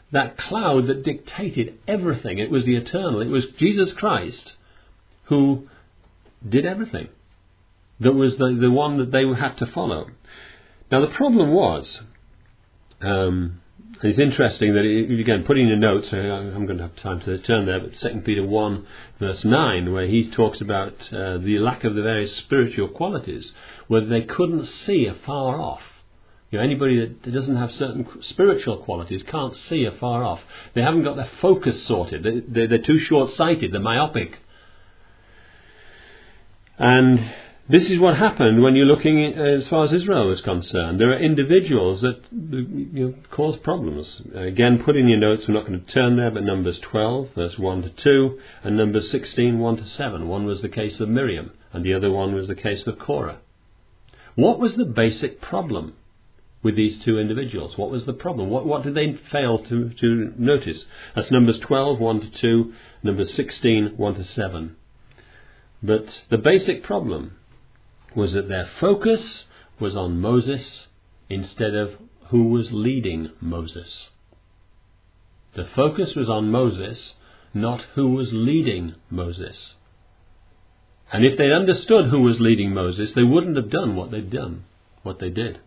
that cloud that dictated everything. It was the eternal. It was Jesus Christ who did everything. That was the, the one that they had to follow. Now the problem was, um, and it's interesting that, it, again, putting in your notes, I'm going to have time to turn there, but Second Peter one verse nine, where he talks about uh, the lack of the various spiritual qualities, where they couldn't see afar off. You know, anybody that doesn't have certain spiritual qualities can't see afar off. They haven't got their focus sorted. They, they're, they're too short-sighted. They're myopic. And this is what happened when you're looking as far as Israel is concerned. There are individuals that, you know, cause problems. Again, put in your notes, we're not going to turn there, but Numbers twelve, verse one to two, and Numbers sixteen, one to seven. One was the case of Miriam, and the other one was the case of Korah. What was the basic problem with these two individuals? What was the problem? What, what did they fail to, to notice? That's Numbers twelve, one to two, Numbers sixteen, one to seven. But the basic problem was that their focus was on Moses instead of who was leading Moses. The focus was on Moses, not who was leading Moses. And if they'd understood who was leading Moses, they wouldn't have done what they'd done, what they did.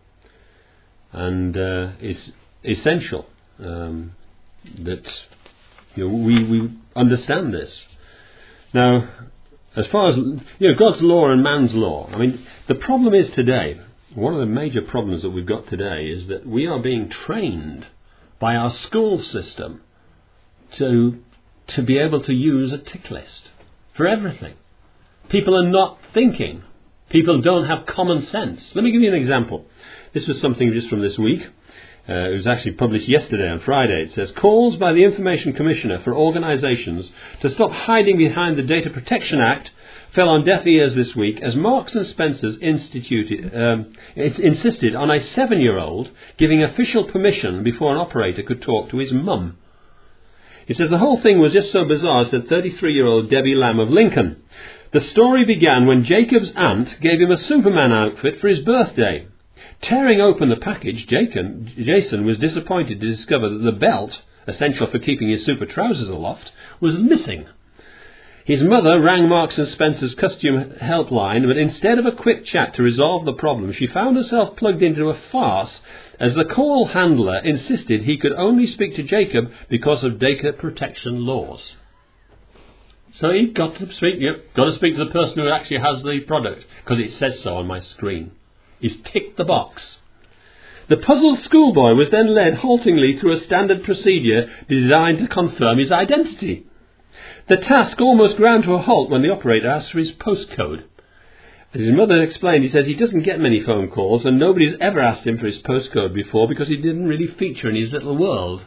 And uh, it's essential um, that, you know, we, we understand this. Now, as far as, you know, God's law and man's law, I mean, the problem is today, one of the major problems that we've got today is that we are being trained by our school system to to be able to use a tick list for everything. People are not thinking. People don't have common sense. Let me give you an example. This was something just from this week. Uh, it was actually published yesterday on Friday. It says, calls by the Information Commissioner for organisations to stop hiding behind the Data Protection Act fell on deaf ears this week as Marks and Spencer's instituted, um, it insisted on a seven-year-old giving official permission before an operator could talk to his mum. It says the whole thing was just so bizarre, said thirty-three-year-old Debbie Lamb of Lincoln. The story began when Jacob's aunt gave him a Superman outfit for his birthday. Tearing open the package, Jason was disappointed to discover that the belt, essential for keeping his super trousers aloft, was missing. His mother rang Marks and Spencer's costume helpline, but instead of a quick chat to resolve the problem, she found herself plugged into a farce as the call handler insisted he could only speak to Jacob because of data protection laws. So he got to speak, yep, got to speak to the person who actually has the product, because it says so on my screen. He's ticked the box. The puzzled schoolboy was then led haltingly through a standard procedure designed to confirm his identity. The task almost ground to a halt when the operator asked for his postcode. As his mother explained, he says he doesn't get many phone calls and nobody's ever asked him for his postcode before because he didn't really feature in his little world.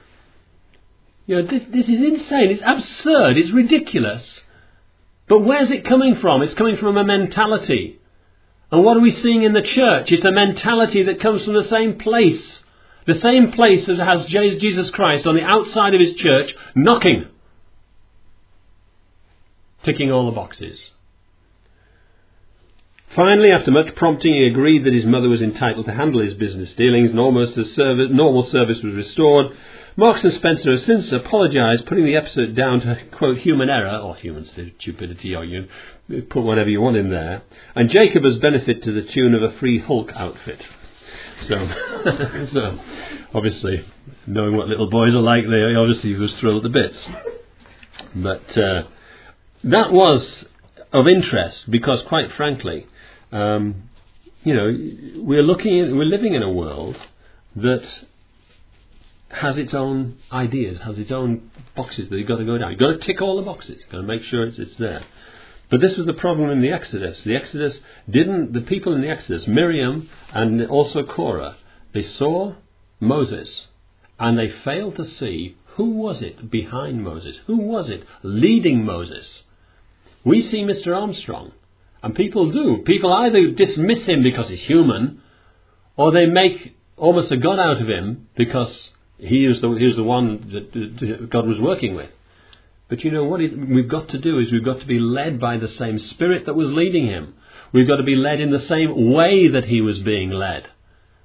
You know, this, this is insane. It's absurd. It's ridiculous. But where's it coming from? It's coming from a mentality. And what are we seeing in the church? It's a mentality that comes from the same place. The same place as has Jesus Christ on the outside of his church, knocking. Ticking all the boxes. Finally, after much prompting, he agreed that his mother was entitled to handle his business dealings and almost as service, normal service was restored. Marks and Spencer has since apologised, putting the episode down to, quote, human error, or human stupidity, or you put whatever you want in there. And Jacob has benefited to the tune of a free Hulk outfit. So, so obviously, knowing what little boys are like, they obviously was thrilled to bits. But uh, that was of interest because, quite frankly, um, you know, we're looking, at, we're living in a world that has its own ideas, has its own boxes that you've got to go down. You've got to tick all the boxes. You've got to make sure it's, it's there. But this was the problem in the Exodus. The Exodus didn't, the people in the Exodus, Miriam and also Korah, they saw Moses and they failed to see who was it behind Moses, who was it leading Moses. We see Mister Armstrong, and people do. People either dismiss him because he's human, or they make almost a god out of him because he is the, he was the one that God was working with. But you know what it, we've got to do is we've got to be led by the same Spirit that was leading him. We've got to be led in the same way that he was being led.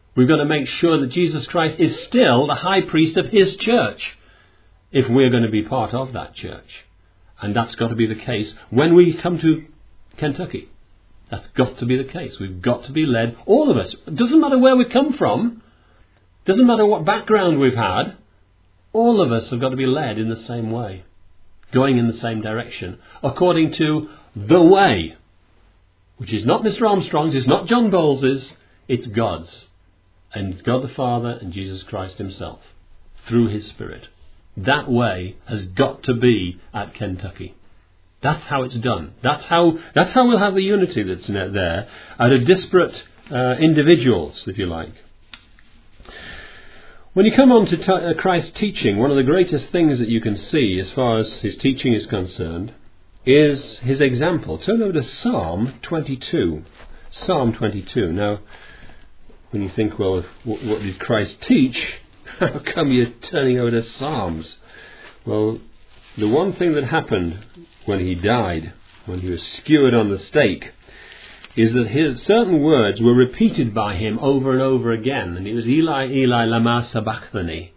We've got to make sure that Jesus Christ is still the high priest of his church, if we're going to be part of that church. And that's got to be the case when we come to Kentucky. That's got to be the case. We've got to be led, all of us. It doesn't matter where we come from. Doesn't matter what background we've had. All of us have got to be led in the same way, going in the same direction, according to the way, which is not Mister Armstrong's, it's not John Bowles's, it's God's. And God the Father and Jesus Christ himself, through his Spirit. That way has got to be at Kentucky. That's how it's done. That's how that's how we'll have the unity that's there out of disparate uh, individuals, if you like. When you come on to t- uh, Christ's teaching, one of the greatest things that you can see as far as his teaching is concerned is his example. Turn over to Psalm twenty-two. Psalm twenty-two. Now, when you think, well, what, what did Christ teach? How come you're turning over to Psalms? Well, the one thing that happened when he died, when he was skewered on the stake, is that his certain words were repeated by him over and over again. And it was, Eli, Eli, lama sabachthani.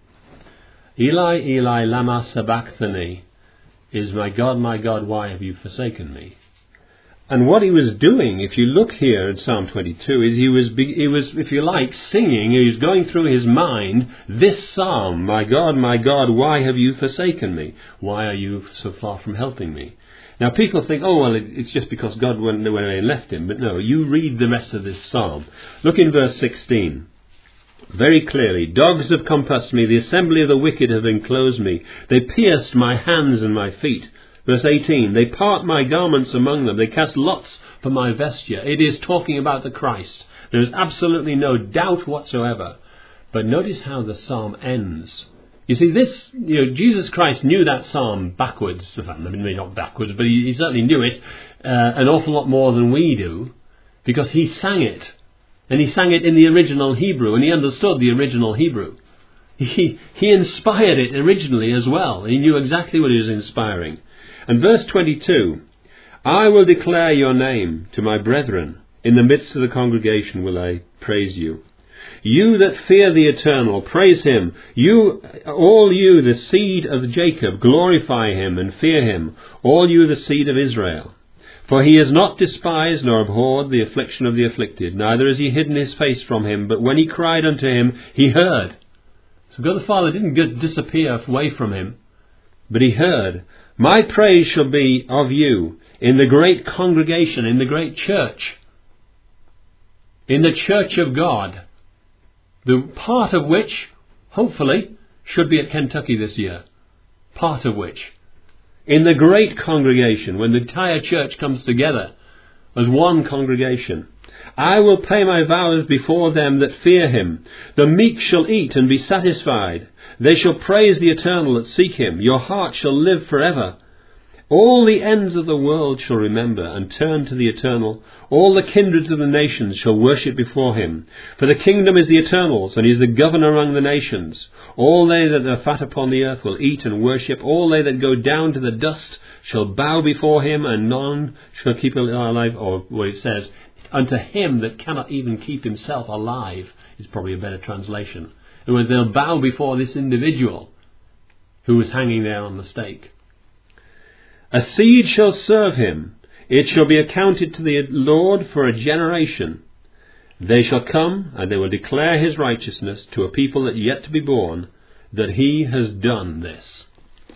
Eli, Eli, lama sabachthani is, my God, my God, why have you forsaken me? And what he was doing, if you look here at Psalm twenty-two, is he was, he was, if you like, singing. He was going through his mind this psalm: my God, my God, why have you forsaken me? Why are you so far from helping me? Now people think, oh well, it's just because God went away and left him. But no, you read the rest of this psalm. Look in verse sixteen. Very clearly, dogs have compassed me, the assembly of the wicked have enclosed me. They pierced my hands and my feet. Verse eighteen, they part my garments among them. They cast lots for my vesture. It is talking about the Christ. There is absolutely no doubt whatsoever. But notice how the psalm ends. You see, this, you know, Jesus Christ knew that psalm backwards. I mean, maybe not backwards, but he, he certainly knew it uh, an awful lot more than we do, because he sang it. And he sang it in the original Hebrew, and he understood the original Hebrew. He, he inspired it originally as well. He knew exactly what he was inspiring. And verse twenty-two, I will declare your name to my brethren. In the midst of the congregation will I praise you. You that fear the Eternal, praise him. You, all you, the seed of Jacob, glorify him and fear him. All you, the seed of Israel. For he has not despised nor abhorred the affliction of the afflicted, neither has he hidden his face from him. But when he cried unto him, he heard. So God the Father didn't get, disappear away from him, but he heard. My praise shall be of you in the great congregation, in the great church, in the church of God, the part of which, hopefully, should be at Kentucky this year. Part of which. In the great congregation, when the entire church comes together as one congregation. I will pay my vows before them that fear him. The meek shall eat and be satisfied. They shall praise the Eternal that seek him. Your heart shall live forever. All the ends of the world shall remember and turn to the Eternal. All the kindreds of the nations shall worship before him. For the kingdom is the Eternal's, and he is the governor among the nations. All they that are fat upon the earth will eat and worship. All they that go down to the dust shall bow before him, and none shall keep alive. Or what it says, unto him that cannot even keep himself alive, is probably a better translation. In other words, they'll bow before this individual who was hanging there on the stake. A seed shall serve him. It shall be accounted to the Lord for a generation. They shall come, and they will declare his righteousness to a people that yet to be born, that he has done this.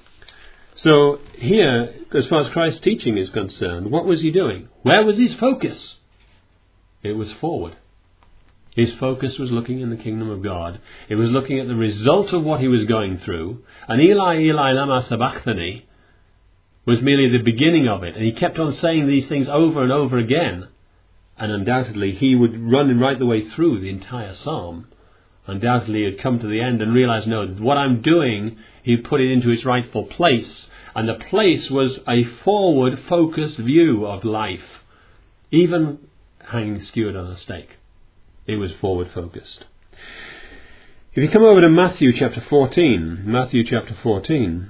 So here, as far as Christ's teaching is concerned, what was he doing? Where was his focus? It was forward. His focus was looking in the kingdom of God. It was looking at the result of what he was going through. And Eli, Eli, lama sabachthani was merely the beginning of it. And he kept on saying these things over and over again. And undoubtedly he would run right the way through the entire psalm. Undoubtedly he had come to the end and realized, no, what I'm doing, he put it into its rightful place. And the place was a forward-focused view of life. Even hanging skewered on a stake. It was forward-focused. If you come over to Matthew chapter fourteen, Matthew chapter fourteen,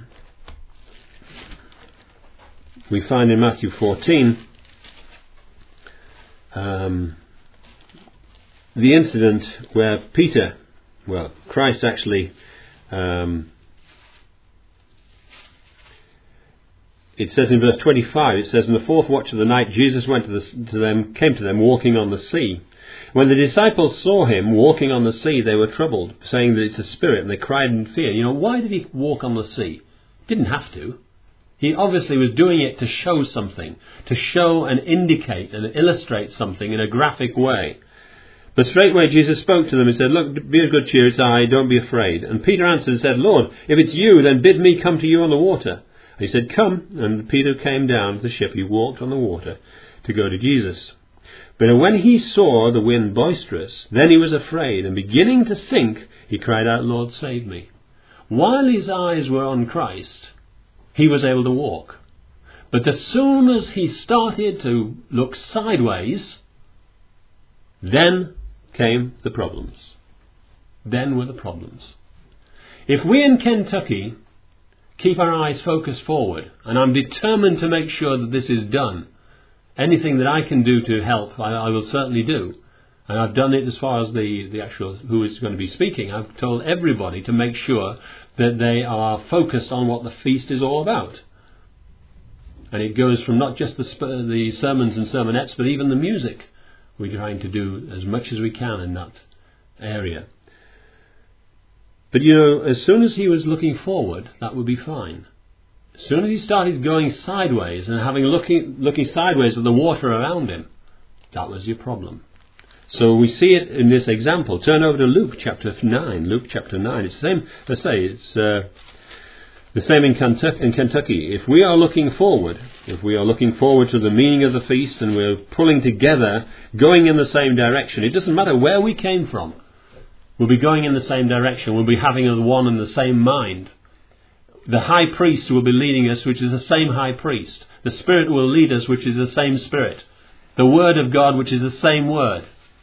we find in Matthew fourteen, um, the incident where Peter, well, Christ actually, um, it says in verse twenty-five, it says, in the fourth watch of the night, Jesus went to, the, to them, came to them walking on the sea. When the disciples saw him walking on the sea, they were troubled, saying that it's a spirit, and they cried in fear. You know, why did he walk on the sea? Didn't have to. He obviously was doing it to show something, to show and indicate and illustrate something in a graphic way. But straightway Jesus spoke to them and said, look, be of good cheer, it's I, don't be afraid. And Peter answered and said, Lord, if it's you, then bid me come to you on the water. And he said, come. And Peter came down to the ship. He walked on the water to go to Jesus. But when he saw the wind boisterous, then he was afraid, and beginning to sink, he cried out, Lord, save me. While his eyes were on Christ, he was able to walk. But as soon as he started to look sideways, then came the problems. Then were the problems. If we in Kentucky keep our eyes focused forward, and I'm determined to make sure that this is done, anything that I can do to help, I, I will certainly do. And I've done it as far as the, the actual who is going to be speaking. I've told everybody to make sure that they are focused on what the feast is all about. And it goes from not just the, the sermons and sermonettes, but even the music. We're trying to do as much as we can in that area. But you know, as soon as he was looking forward, that would be fine. As soon as he started going sideways and having looking looking sideways at the water around him, that was your problem. So we see it in this example. Turn over to Luke chapter nine. Luke chapter nine. It's the same. Let's say it's uh, the same in Kentucky, in Kentucky. If we are looking forward, if we are looking forward to the meaning of the feast, and we're pulling together, going in the same direction, it doesn't matter where we came from. We'll be going in the same direction. We'll be having the one and the same mind. The high priest will be leading us, which is the same high priest. The Spirit will lead us, which is the same Spirit. The Word of God, which is the same Word.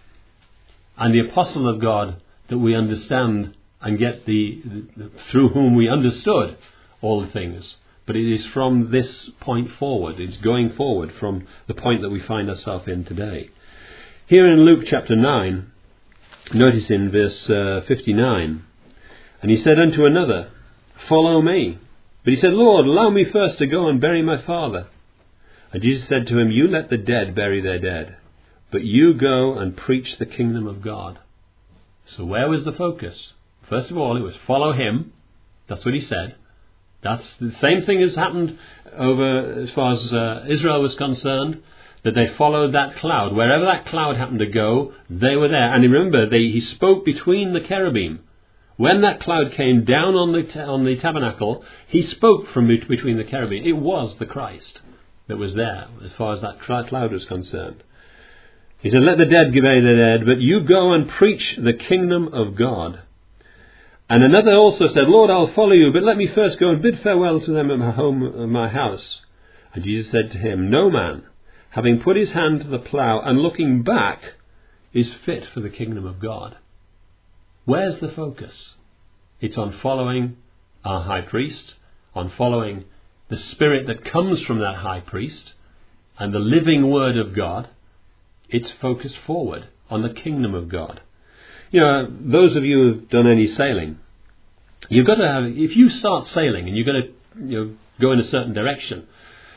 And the Apostle of God that we understand and get the, the through whom we understood all the things. But it is from this point forward. It's going forward from the point that we find ourselves in today. Here in Luke chapter nine, notice in verse uh, fifty-nine, and he said unto another, follow me. But he said, Lord, allow me first to go and bury my father. And Jesus said to him, you let the dead bury their dead, but you go and preach the kingdom of God. So where was the focus? First of all, it was follow him. That's what he said. That's the same thing as happened over as far as uh, Israel was concerned, that they followed that cloud. Wherever that cloud happened to go, they were there. And remember, they, he spoke between the cherubim. When that cloud came down on the ta- on the tabernacle, he spoke from be- between the cherubim. It was the Christ that was there, as far as that cloud was concerned. He said, let the dead bury their dead, but you go and preach the kingdom of God. And another also said, Lord, I'll follow you, but let me first go and bid farewell to them at my home, at my house. And Jesus said to him, no man, having put his hand to the plough and looking back, is fit for the kingdom of God. Where's the focus? It's on following our high priest, on following the Spirit that comes from that high priest, and the living Word of God. It's focused forward on the kingdom of God. You know, those of you who've done any sailing, you've got to have, if you start sailing and you're going to you know, go in a certain direction,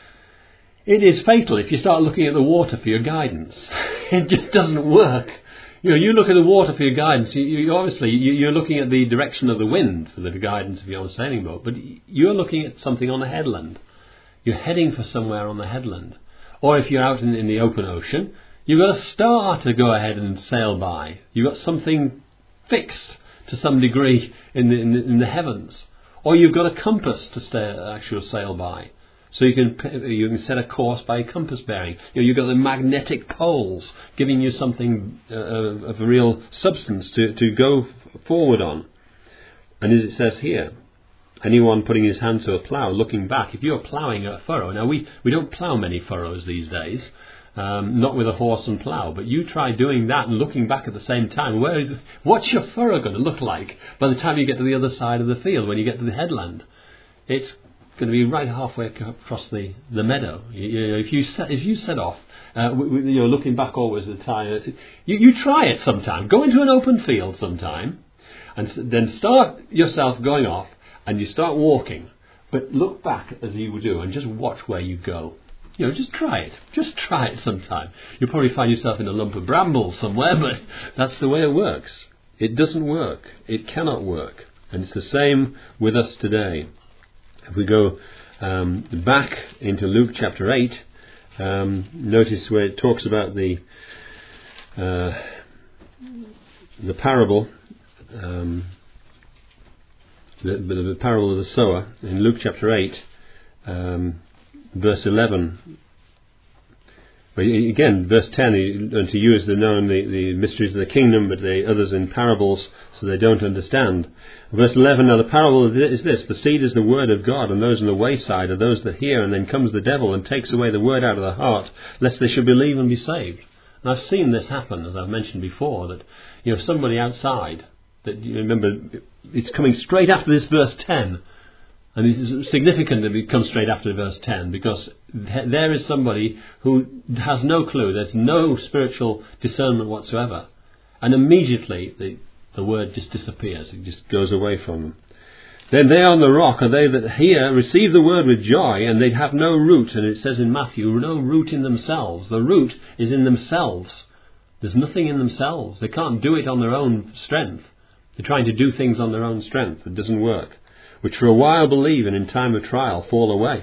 it is fatal if you start looking at the water for your guidance. It just doesn't work. You know, you look at the water for your guidance, you, you obviously you, you're looking at the direction of the wind for the guidance if you're on a sailing boat, but you're looking at something on the headland. You're heading for somewhere on the headland. Or if you're out in, in the open ocean, you've got a star to go ahead and sail by. You've got something fixed to some degree in the, in the, in the heavens. Or you've got a compass to stay, actually sail by. So you can you can set a course by a compass bearing. You know, you've got the magnetic poles giving you something uh, of a real substance to, to go forward on. And as it says here, anyone putting his hand to a plough, looking back, if you're ploughing a furrow, now we, we don't plough many furrows these days, um, not with a horse and plough, but you try doing that and looking back at the same time. Where is, what's your furrow going to look like by the time you get to the other side of the field, when you get to the headland? It's going to be right halfway across the, the meadow. You, you know, if you set, if you set off, uh, w- w- you know, looking back always at the tire, you, you try it sometime. Go into an open field sometime, and s- then start yourself going off, and you start walking. But look back as you would do, and just watch where you go. You know, just try it. Just try it sometime. You'll probably find yourself in a lump of brambles somewhere, but that's the way it works. It doesn't work. It cannot work. And it's the same with us today. If we go um, back into Luke chapter eight, um, notice where it talks about the uh, the parable, um, the, the parable of the sower in Luke chapter eight. Um, Verse eleven. But again, verse ten, unto you is the known the, the mysteries of the kingdom, but the others in parables, so they don't understand. Verse eleven, now the parable is this: the seed is the word of God, and those on the wayside are those that hear, and then comes the devil and takes away the word out of the heart, lest they should believe and be saved. And I've seen this happen, as I've mentioned before, that you know somebody outside, that you remember, it's coming straight after this verse ten. And it's significant that it comes straight after verse ten, because there is somebody who has no clue, there's no spiritual discernment whatsoever. And immediately the, the word just disappears, it just goes away from them. Then they on the rock are they that hear, receive the word with joy, and they have no root. And it says in Matthew, no root in themselves. The root is in themselves. There's nothing in themselves. They can't do it on their own strength. They're trying to do things on their own strength. It doesn't work. Which for a while believe and in time of trial fall away.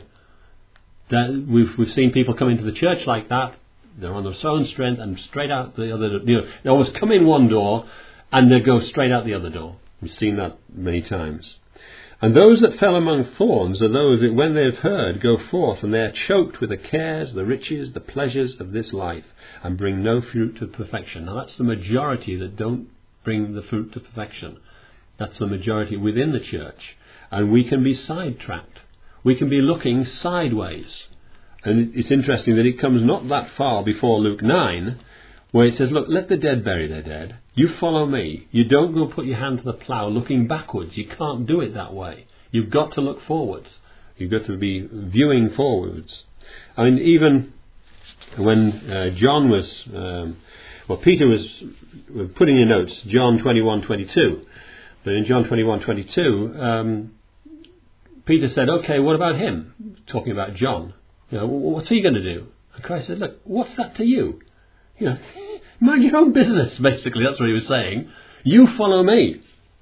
That we've we've seen people come into the church like that. They're on their own strength and straight out the other. You know, they always come in one door and they go straight out the other door. We've seen that many times. And those that fell among thorns are those that, when they have heard, go forth, and they are choked with the cares, the riches, the pleasures of this life, and bring no fruit to perfection. Now that's the majority that don't bring the fruit to perfection. That's the majority within the church. And we can be sidetracked. We can be looking sideways. And it's interesting that it comes not that far before Luke nine, where it says, look, let the dead bury their dead. You follow me. You don't go put your hand to the plough looking backwards. You can't do it that way. You've got to look forwards. You've got to be viewing forwards. I mean, even when uh, John was, um, well, Peter was, put in your notes, John twenty-one twenty-two. But in John twenty-one twenty-two, um, Peter said, okay, what about him? Talking about John. You know, what's he going to do? And Christ said, look, what's that to you? You know, mind your own business, basically. That's what he was saying. You follow me.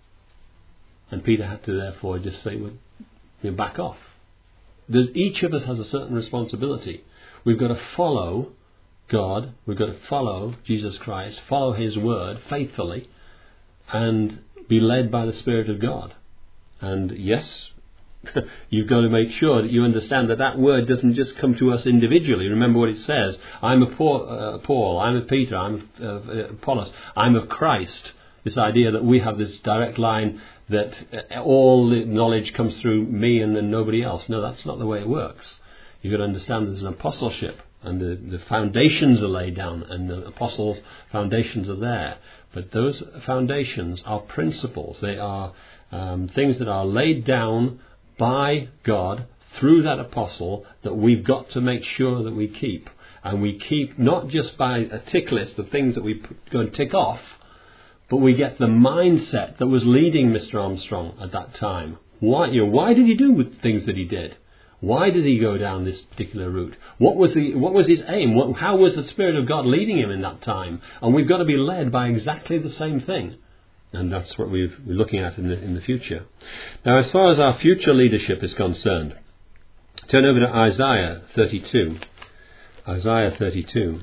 And Peter had to therefore just say, well, you know, back off. There's, each of us has a certain responsibility. We've got to follow God. We've got to follow Jesus Christ, follow his word faithfully, and be led by the Spirit of God. And yes, you've got to make sure that you understand that that word doesn't just come to us individually. Remember what it says. I'm a Paul, uh, Paul I'm a Peter, I'm a uh, Apollos, I'm of Christ. This idea that we have this direct line that uh, all the knowledge comes through me and then nobody else. No, that's not the way it works. You've got to understand there's an apostleship, and the, the foundations are laid down, and the apostles' foundations are there. But those foundations are principles. They are um, things that are laid down by God through that apostle that we've got to make sure that we keep. And we keep not just by a tick list of things that we go and tick off, but we get the mindset that was leading Mister Armstrong at that time. Why, you know, why did he do the things that he did? Why did he go down this particular route? What was the what was his aim? What, how was the Spirit of God leading him in that time? And we've got to be led by exactly the same thing. And that's what we've, we're looking at in the, in the future. Now, as far as our future leadership is concerned, turn over to Isaiah thirty-two. Isaiah thirty-two.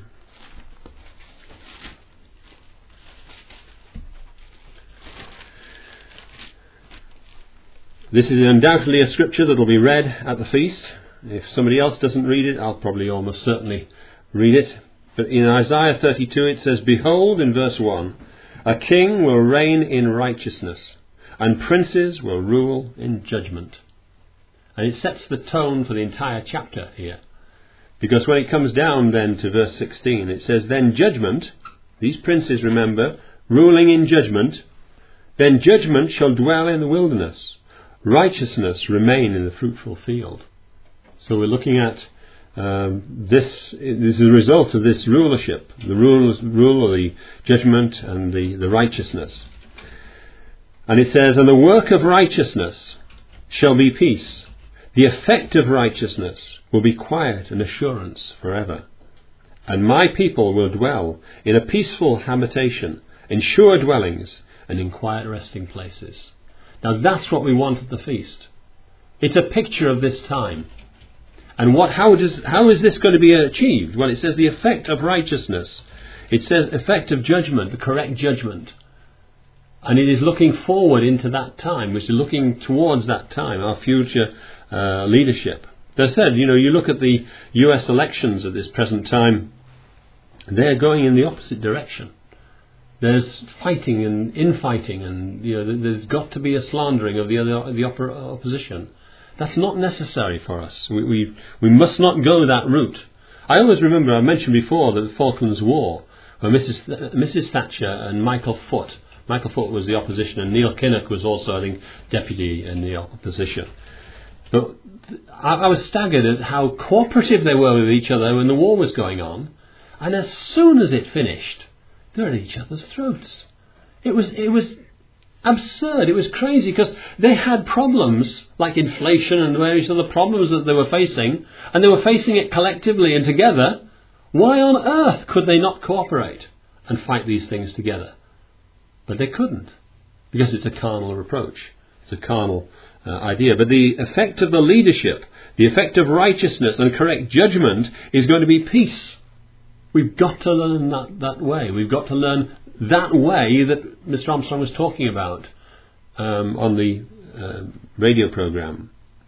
This is undoubtedly a scripture that will be read at the feast. If somebody else doesn't read it, I'll probably almost certainly read it. But in Isaiah thirty-two it says, behold, in verse one, a king will reign in righteousness, and princes will rule in judgment. And it sets the tone for the entire chapter here. Because when it comes down then to verse sixteen, it says, then judgment, these princes, remember, ruling in judgment, then judgment shall dwell in the wilderness, righteousness remain in the fruitful field. So we're looking at um, this, this is a result of this rulership, the rule, rule of the judgment and the, the righteousness. And it says, and the work of righteousness shall be peace. The effect of righteousness will be quiet and assurance forever. And my people will dwell in a peaceful habitation, in sure dwellings, and in quiet resting places. Now that's what we want at the feast. It's a picture of this time. And what? How does? How is this going to be achieved? Well, it says the effect of righteousness. It says effect of judgment, the correct judgment. And it is looking forward into that time, which is looking towards that time, our future uh, leadership. As I said, you know, you look at the U S elections at this present time, they're going in the opposite direction. There's fighting and infighting, and you know, there's got to be a slandering of the other, the oppo- opposition. That's not necessary for us. We, we we must not go that route. I always remember, I mentioned before, the Falklands War, where Missus Th- Missus Thatcher and Michael Foot, Michael Foot was the opposition, and Neil Kinnock was also, I think, deputy in the opposition. But I, I was staggered at how cooperative they were with each other when the war was going on, and as soon as it finished, they're at each other's throats. It was it was absurd. It was crazy because they had problems like inflation and various other problems that they were facing, and they were facing it collectively and together. Why on earth could they not cooperate and fight these things together? But they couldn't, because it's a carnal reproach. It's a carnal uh, idea. But the effect of the leadership, the effect of righteousness and correct judgment is going to be peace. We've got to learn that, that way. We've got to learn that way that Mister Armstrong was talking about um, on the uh, radio program.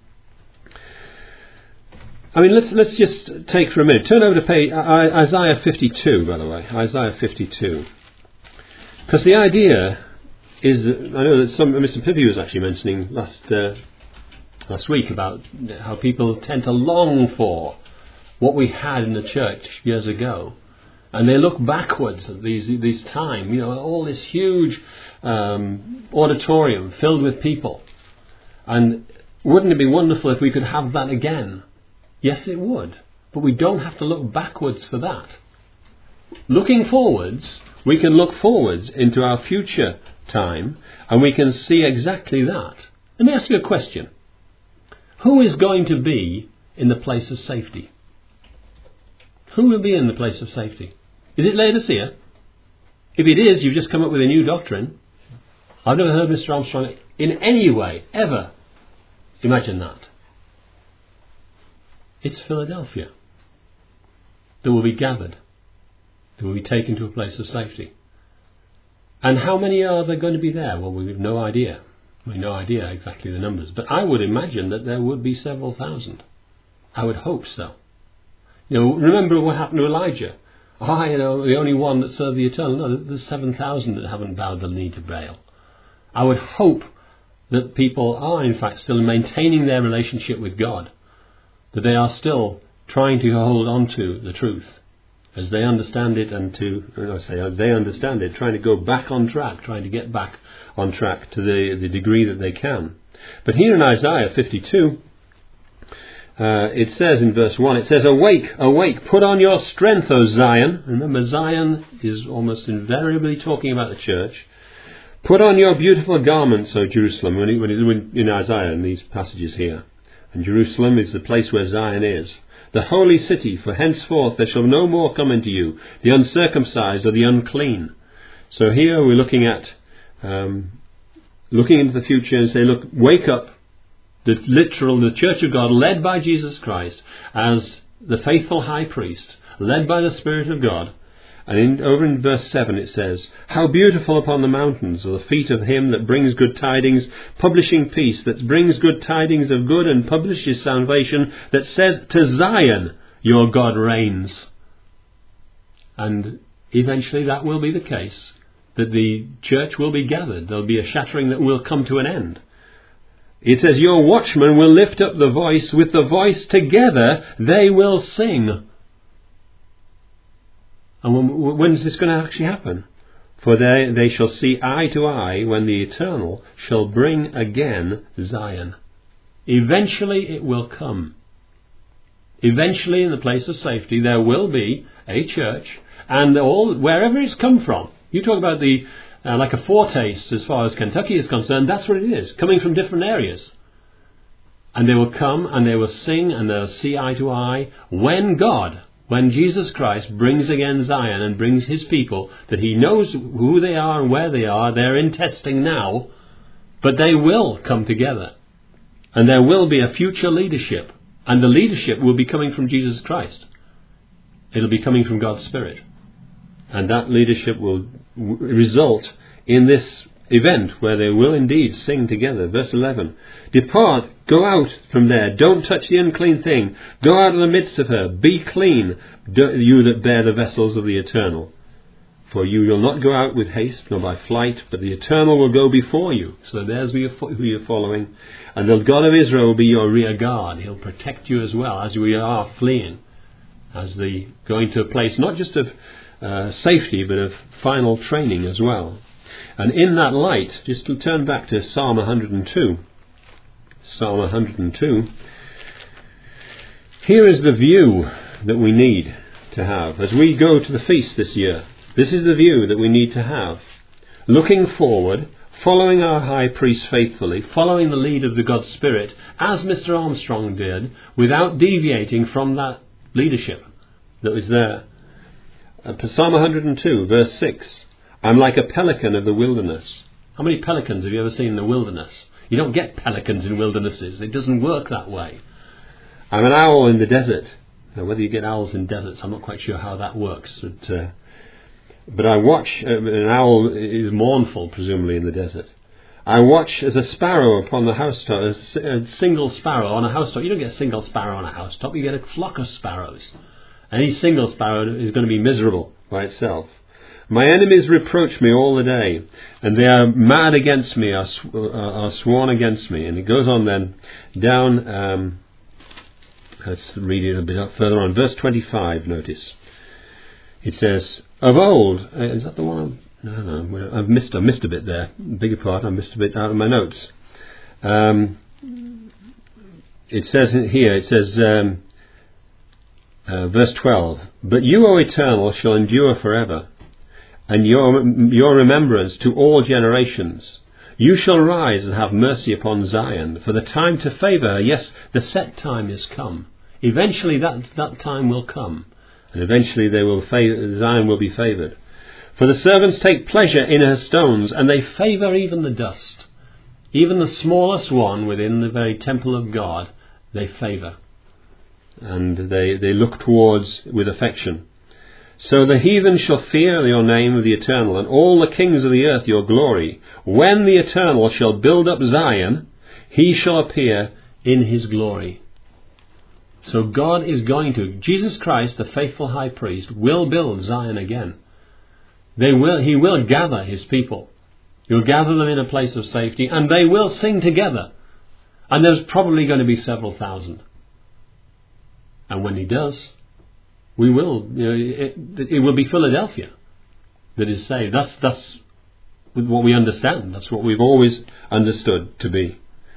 I mean, let's let's just take for a minute. Turn over to page uh, Isaiah fifty-two, by the way, Isaiah fifty-two, because the idea is that I know that some Mister Pivy was actually mentioning last uh, last week about how people tend to long for what we had in the church years ago. And they look backwards at these these time, you know, all this huge um, auditorium filled with people. And wouldn't it be wonderful if we could have that again? Yes, it would. But we don't have to look backwards for that. Looking forwards, we can look forwards into our future time, and we can see exactly that. Let me ask you a question. Who is going to be in the place of safety? Who will be in the place of safety? Is it Laodicea? If it is, you've just come up with a new doctrine. I've never heard Mister Armstrong in any way, ever, imagine that. It's Philadelphia. They will be gathered. They will be taken to a place of safety. And how many are there going to be there? Well, we have no idea. We have no idea exactly the numbers. But I would imagine that there would be several thousand. I would hope so. You know, remember what happened to Elijah. Ah, you know, the only one that served the eternal. No, there's seven thousand that haven't bowed the knee to Baal. I would hope that people are, in fact, still maintaining their relationship with God. That they are still trying to hold on to the truth as they understand it, and to, I say, as they understand it, trying to go back on track, trying to get back on track to the, the degree that they can. But here in Isaiah fifty-two, Uh, it says in verse one, it says, Awake, awake, put on your strength, O Zion. Remember, Zion is almost invariably talking about the church. Put on your beautiful garments, O Jerusalem, when, it, when, it, when in Isaiah, in these passages here. And Jerusalem is the place where Zion is, the holy city, for henceforth there shall no more come into you the uncircumcised or the unclean. So here we're looking at, um, looking into the future and say, look, wake up. The literal, the Church of God, led by Jesus Christ as the faithful high priest, led by the Spirit of God. And in, over in verse seven it says, How beautiful upon the mountains are the feet of him that brings good tidings, publishing peace, that brings good tidings of good and publishes salvation, that says to Zion, Your God reigns. And eventually that will be the case, that the church will be gathered. There will be a shattering that will come to an end. It says, Your watchmen will lift up the voice, with the voice together they will sing. And when, when is this going to actually happen? For they, they shall see eye to eye when the Eternal shall bring again Zion. Eventually it will come. Eventually, in the place of safety, there will be a church, and all wherever it's come from. You talk about the uh, like a foretaste as far as Kentucky is concerned. That's what it is, coming from different areas. And they will come and they will sing and they'll see eye to eye when God, when Jesus Christ brings again Zion and brings his people, that he knows who they are and where they are. They're in testing now, but they will come together, and there will be a future leadership. And the leadership will be coming from Jesus Christ. It'll be coming from God's Spirit. And that leadership will w- result in this event where they will indeed sing together. Verse eleven. Depart, go out from there. Don't touch the unclean thing. Go out of the midst of her. Be clean, you that bear the vessels of the Eternal. For you will not go out with haste, nor by flight, but the Eternal will go before you. So there's who you're, who you're following. And the God of Israel will be your rear guard. He'll protect you as well as we are fleeing. As the going to a place not just of uh, safety, but of final training as well. And in that light, just to turn back to Psalm one hundred two. Psalm one hundred two. Here is the view that we need to have as we go to the feast this year. This is the view that we need to have. Looking forward, following our high priest faithfully, following the lead of the God's Spirit, as Mister Armstrong did, without deviating from that leadership that was there. Uh, Psalm one hundred two, verse six. I'm like a pelican of the wilderness. How many pelicans have you ever seen in the wilderness? You don't get pelicans in wildernesses. It doesn't work that way. I'm an owl in the desert. Now, whether you get owls in deserts, I'm not quite sure how that works. But... Uh, But I watch, uh, an owl is mournful, presumably, in the desert. I watch as a sparrow upon the housetop, a, a single sparrow on a housetop. You don't get a single sparrow on a housetop, you get a flock of sparrows. Any single sparrow is going to be miserable by itself. My enemies reproach me all the day, and they are mad against me, are, sw- are sworn against me. And it goes on then, down, um, let's read it a bit further on, verse twenty-five, notice. It says, of old, uh, is that the one? I'm, no, no, I've missed, I've missed a bit there. Beg your pardon, I missed a bit out of my notes. Um, it says here, it says, um, uh, verse twelve, but you, O Eternal, shall endure forever, and your, your remembrance to all generations. You shall rise and have mercy upon Zion, for the time to favour her. Yes, the set time is come. Eventually that, that time will come. And eventually they will favor, Zion will be favoured. For the servants take pleasure in her stones, and they favour even the dust. Even the smallest one within the very temple of God, they favour. And they, they look towards with affection. So the heathen shall fear your name of the Eternal, and all the kings of the earth your glory. When the Eternal shall build up Zion, he shall appear in his glory. So God is going to, Jesus Christ, the faithful high priest, will build Zion again. They will, he will gather his people. He'll gather them in a place of safety, and they will sing together. And there's probably going to be several thousand. And when he does, we will, you know, it, it will be Philadelphia that is saved. That's, that's what we understand. That's what we've always understood to be.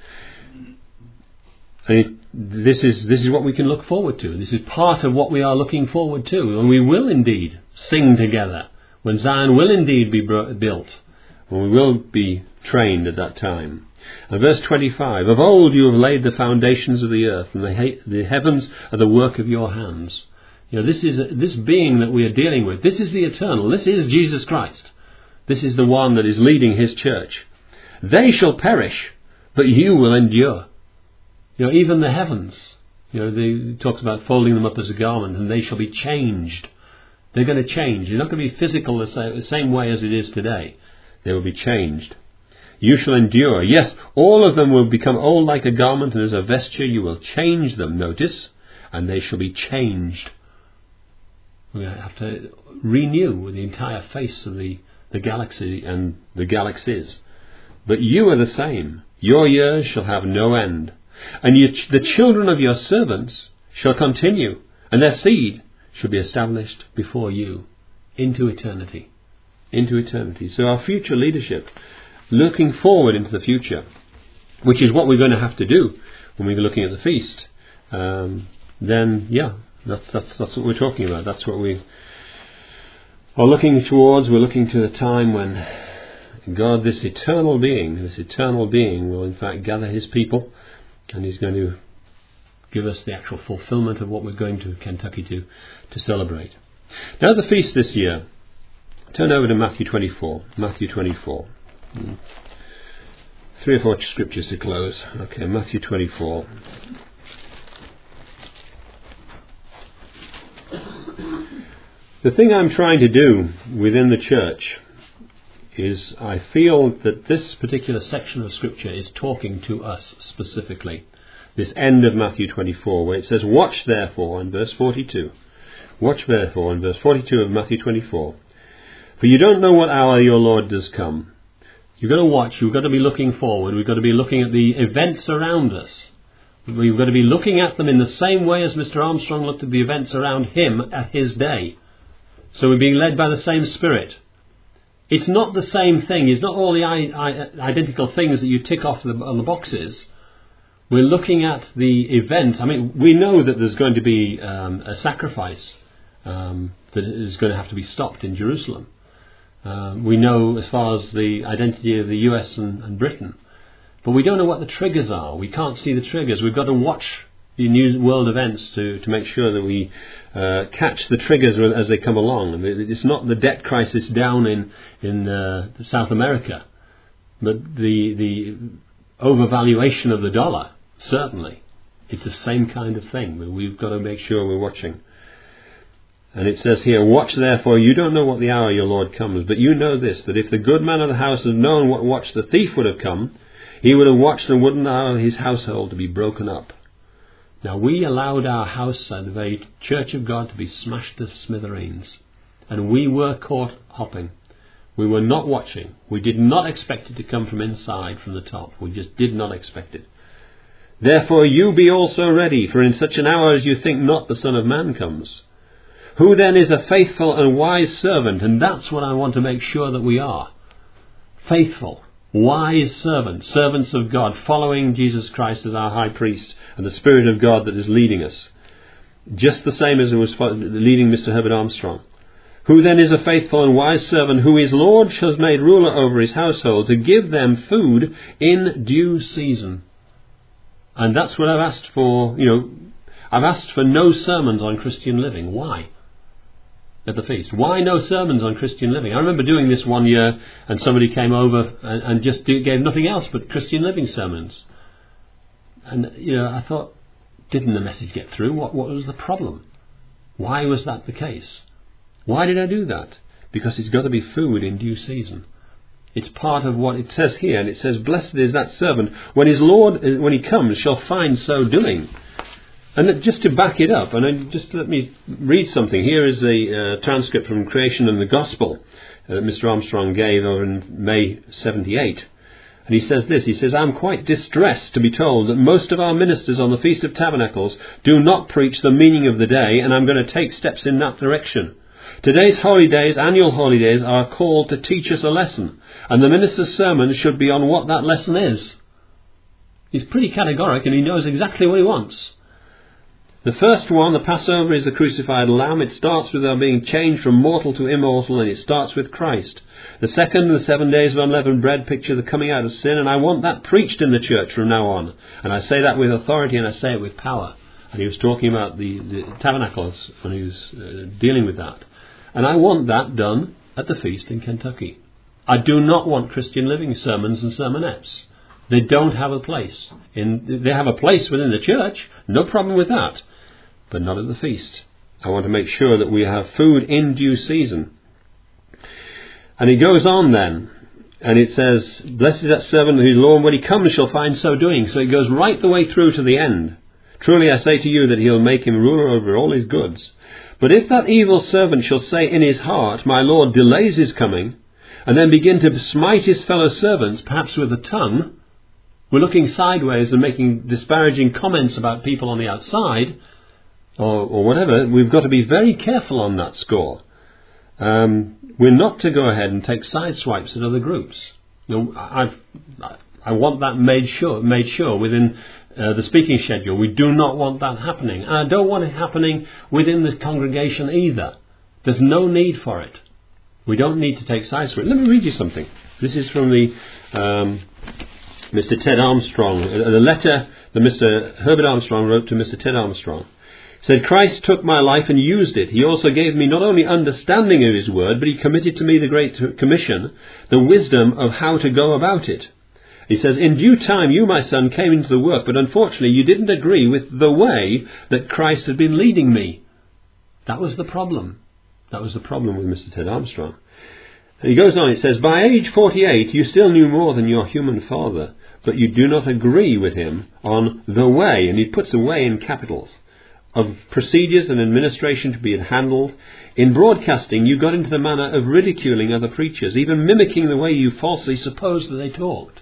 And it, This is this is what we can look forward to. This is part of what we are looking forward to. And we will indeed sing together when Zion will indeed be built. And we will be trained at that time. And verse twenty-five, of old you have laid the foundations of the earth, and the, he- the heavens are the work of your hands. You know, this is a, this being that we are dealing with. This is the Eternal. This is Jesus Christ. This is the one that is leading his church. They shall perish, but you will endure. You know, even the heavens, you know, they, it talks about folding them up as a garment, and they shall be changed. They're going to change. They're not going to be physical the same, the same way as it is today. They will be changed. You shall endure. Yes, all of them will become old like a garment, and as a vesture you will change them, notice, and they shall be changed. We're going to have to renew the entire face of the, the galaxy and the galaxies. But you are the same. Your years shall have no end. And you, the children of your servants shall continue, and their seed shall be established before you into eternity. Into eternity. So our future leadership, looking forward into the future, which is what we're going to have to do when we're looking at the feast, um, then yeah, that's, that's, that's what we're talking about. That's what we are looking towards. We're looking to the time when God, this eternal being, this eternal being will in fact gather his people, and he's going to give us the actual fulfillment of what we're going to Kentucky to, to celebrate. Now the feast this year, turn over to Matthew twenty-four. Matthew twenty-four. Three or four scriptures to close. Okay, Matthew twenty-four. The thing I'm trying to do within the church is I feel that this particular section of Scripture is talking to us specifically. This end of Matthew twenty-four, where it says, "Watch therefore," in verse forty-two. Watch therefore, in verse forty-two of Matthew twenty-four. "For you don't know what hour your Lord does come." You've got to watch. You've got to be looking forward. We've got to be looking at the events around us. We've got to be looking at them in the same way as Mister Armstrong looked at the events around him at his day. So we're being led by the same Spirit. It's not the same thing. It's not all the I- I- identical things that you tick off the, on the boxes. We're looking at the event. I mean, we know that there's going to be um, a sacrifice um, that is going to have to be stopped in Jerusalem. Uh, we know as far as the identity of the U S and, and Britain. But we don't know what the triggers are. We can't see the triggers. We've got to watch the new world events to, to make sure that we uh, catch the triggers as they come along. And it's not the debt crisis down in, in uh, South America, but the, the overvaluation of the dollar, certainly. It's the same kind of thing. We've got to make sure we're watching. And it says here, "Watch therefore, you don't know what the hour your Lord comes, but you know this, that if the good man of the house had known what watch the thief would have come, he would have watched and wouldn't allow his household to be broken up." Now we allowed our house and the very church of God to be smashed to smithereens. And we were caught hopping. We were not watching. We did not expect it to come from inside, from the top. We just did not expect it. "Therefore you be also ready, for in such an hour as you think not the Son of Man comes. Who then is a faithful and wise servant?" And that's what I want to make sure that we are. Faithful, wise servants, servants of God, following Jesus Christ as our high priest and the Spirit of God that is leading us. Just the same as it was leading Mister Herbert Armstrong. "Who then is a faithful and wise servant, who his Lord has made ruler over his household, to give them food in due season." And that's what I've asked for. You know, I've asked for no sermons on Christian living. Why? At the feast. Why no sermons on Christian living? I remember doing this one year and somebody came over and, and just do, gave nothing else but Christian living sermons. And, you know, I thought, didn't the message get through? What, what was the problem? Why was that the case? Why did I do that? Because it's got to be food in due season. It's part of what it says here, and it says, "Blessed is that servant when his Lord, when he comes, shall find so doing." And just to back it up, and then just let me read something. Here is a uh, transcript from Creation and the Gospel that Mister Armstrong gave over in May seventy-eight. And he says this, he says, "I'm quite distressed to be told that most of our ministers on the Feast of Tabernacles do not preach the meaning of the day, and I'm going to take steps in that direction. Today's holy days, annual holy days, are called to teach us a lesson, and the minister's sermon should be on what that lesson is." He's pretty categoric, and he knows exactly what he wants. The first one, the Passover, is the crucified lamb. It starts with our being changed from mortal to immortal, and it starts with Christ. The second, the seven days of unleavened bread, picture the coming out of sin, and I want that preached in the church from now on. And I say that with authority, and I say it with power. And he was talking about the, the tabernacles when he was uh, dealing with that. And I want that done at the feast in Kentucky. I do not want Christian living sermons and sermonettes. They don't have a place. In, they have a place within the church, no problem with that. But not at the feast. I want to make sure that we have food in due season. And it goes on then, and it says, "Blessed is that servant whose Lord when he comes shall find so doing." So it goes right the way through to the end. "Truly I say to you that he'll make him ruler over all his goods. But if that evil servant shall say in his heart, my Lord delays his coming, and then begin to smite his fellow servants, perhaps with the tongue," we're looking sideways and making disparaging comments about people on the outside, Or, or whatever, we've got to be very careful on that score. Um, we're not to go ahead and take side swipes at other groups. You know, I've, I want that made sure, made sure within uh, the speaking schedule. We do not want that happening. And I don't want it happening within the congregation either. There's no need for it. We don't need to take side swipes. Let me read you something. This is from the um, Mister Ted Armstrong, a letter that Mister Herbert Armstrong wrote to Mister Ted Armstrong. He said, Christ took my life and used it. He also gave me not only understanding of his word, but he committed to me the Great Commission, the wisdom of how to go about it. He says, in due time you, my son, came into the work, but unfortunately you didn't agree with the way that Christ had been leading me. That was the problem. That was the problem with Mister Ted Armstrong. And he goes on, it says, by age forty-eight you still knew more than your human father, but you do not agree with him on the way, and he puts a way in capitals, of procedures and administration to be handled. In broadcasting, you got into the manner of ridiculing other preachers, even mimicking the way you falsely supposed that they talked.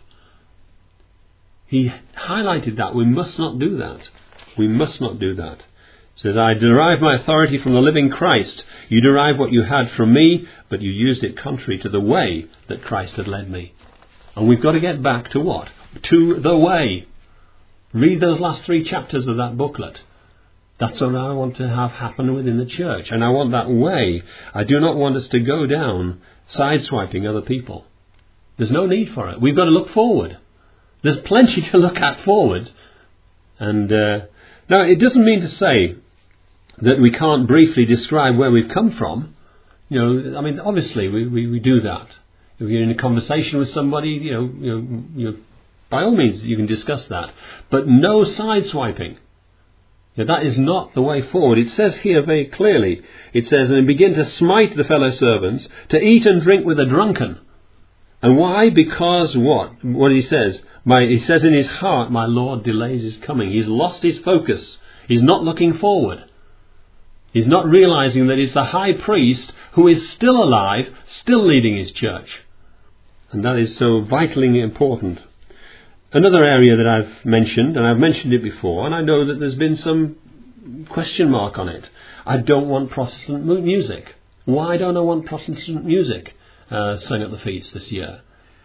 He highlighted that. We must not do that. We must not do that. He says, I derive my authority from the living Christ. You derive what you had from me, but you used it contrary to the way that Christ had led me. And we've got to get back to what? To the way. Read those last three chapters of that booklet. That's what I want to have happen within the church. And I want that way. I do not want us to go down sideswiping other people. There's no need for it. We've got to look forward. There's plenty to look at forward. And uh, now, it doesn't mean to say that we can't briefly describe where we've come from. You know, I mean, obviously we, we, we do that. If you're in a conversation with somebody, you know, you know, you know, by all means you can discuss that. But no sideswiping. Now, that is not the way forward. It says here very clearly, it says, and begin to smite the fellow servants, to eat and drink with the drunken. And why? Because what? What he says, my, he says in his heart, my Lord delays his coming. He's lost his focus. He's not looking forward. He's not realizing that it's the high priest who is still alive, still leading his church. And that is so vitally important. Another area that I've mentioned, and I've mentioned it before, and I know that there's been some question mark on it. I don't want Protestant music. Why don't I want Protestant music uh, sung at the feasts this year?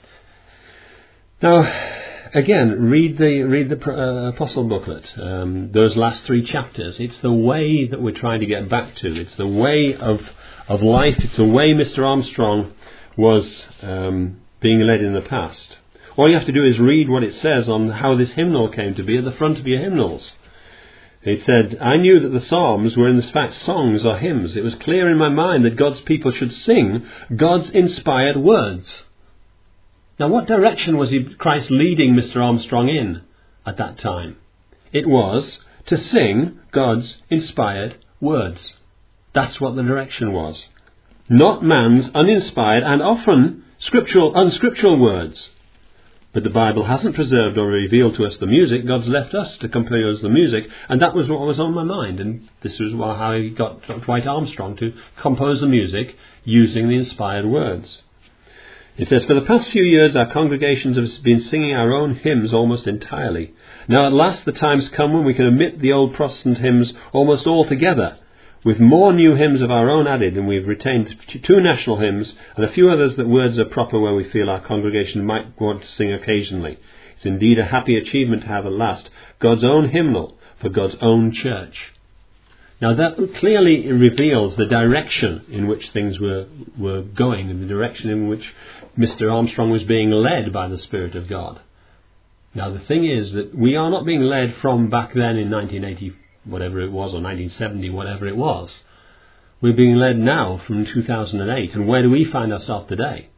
Now, again, read the read the uh, Apostle booklet. Um, those last three chapters. It's the way that we're trying to get back to. It's the way of of life. It's the way Mister Armstrong was um, being led in the past. All you have to do is read what it says on how this hymnal came to be at the front of your hymnals. It said, I knew that the Psalms were in fact songs or hymns. It was clear in my mind that God's people should sing God's inspired words. Now, what direction was he, Christ leading Mister Armstrong in at that time? It was to sing God's inspired words. That's what the direction was. Not man's uninspired and often scriptural, unscriptural words. But the Bible hasn't preserved or revealed to us the music. God's left us to compose the music, and that was what was on my mind. And this was how he got Dwight Armstrong to compose the music using the inspired words. It says, for the past few years our congregations have been singing our own hymns almost entirely. Now at last the time's come when we can omit the old Protestant hymns almost altogether, with more new hymns of our own added, and we've retained two national hymns and a few others that words are proper where we feel our congregation might want to sing occasionally. It's indeed a happy achievement to have at last God's own hymnal for God's own church. Now that clearly reveals the direction in which things were, were going, and the direction in which Mister Armstrong was being led by the Spirit of God. Now the thing is that we are not being led from back then in nineteen eighty, whatever it was, or nineteen seventy, whatever it was. We're being led now from two thousand eight. And where do we find ourselves today?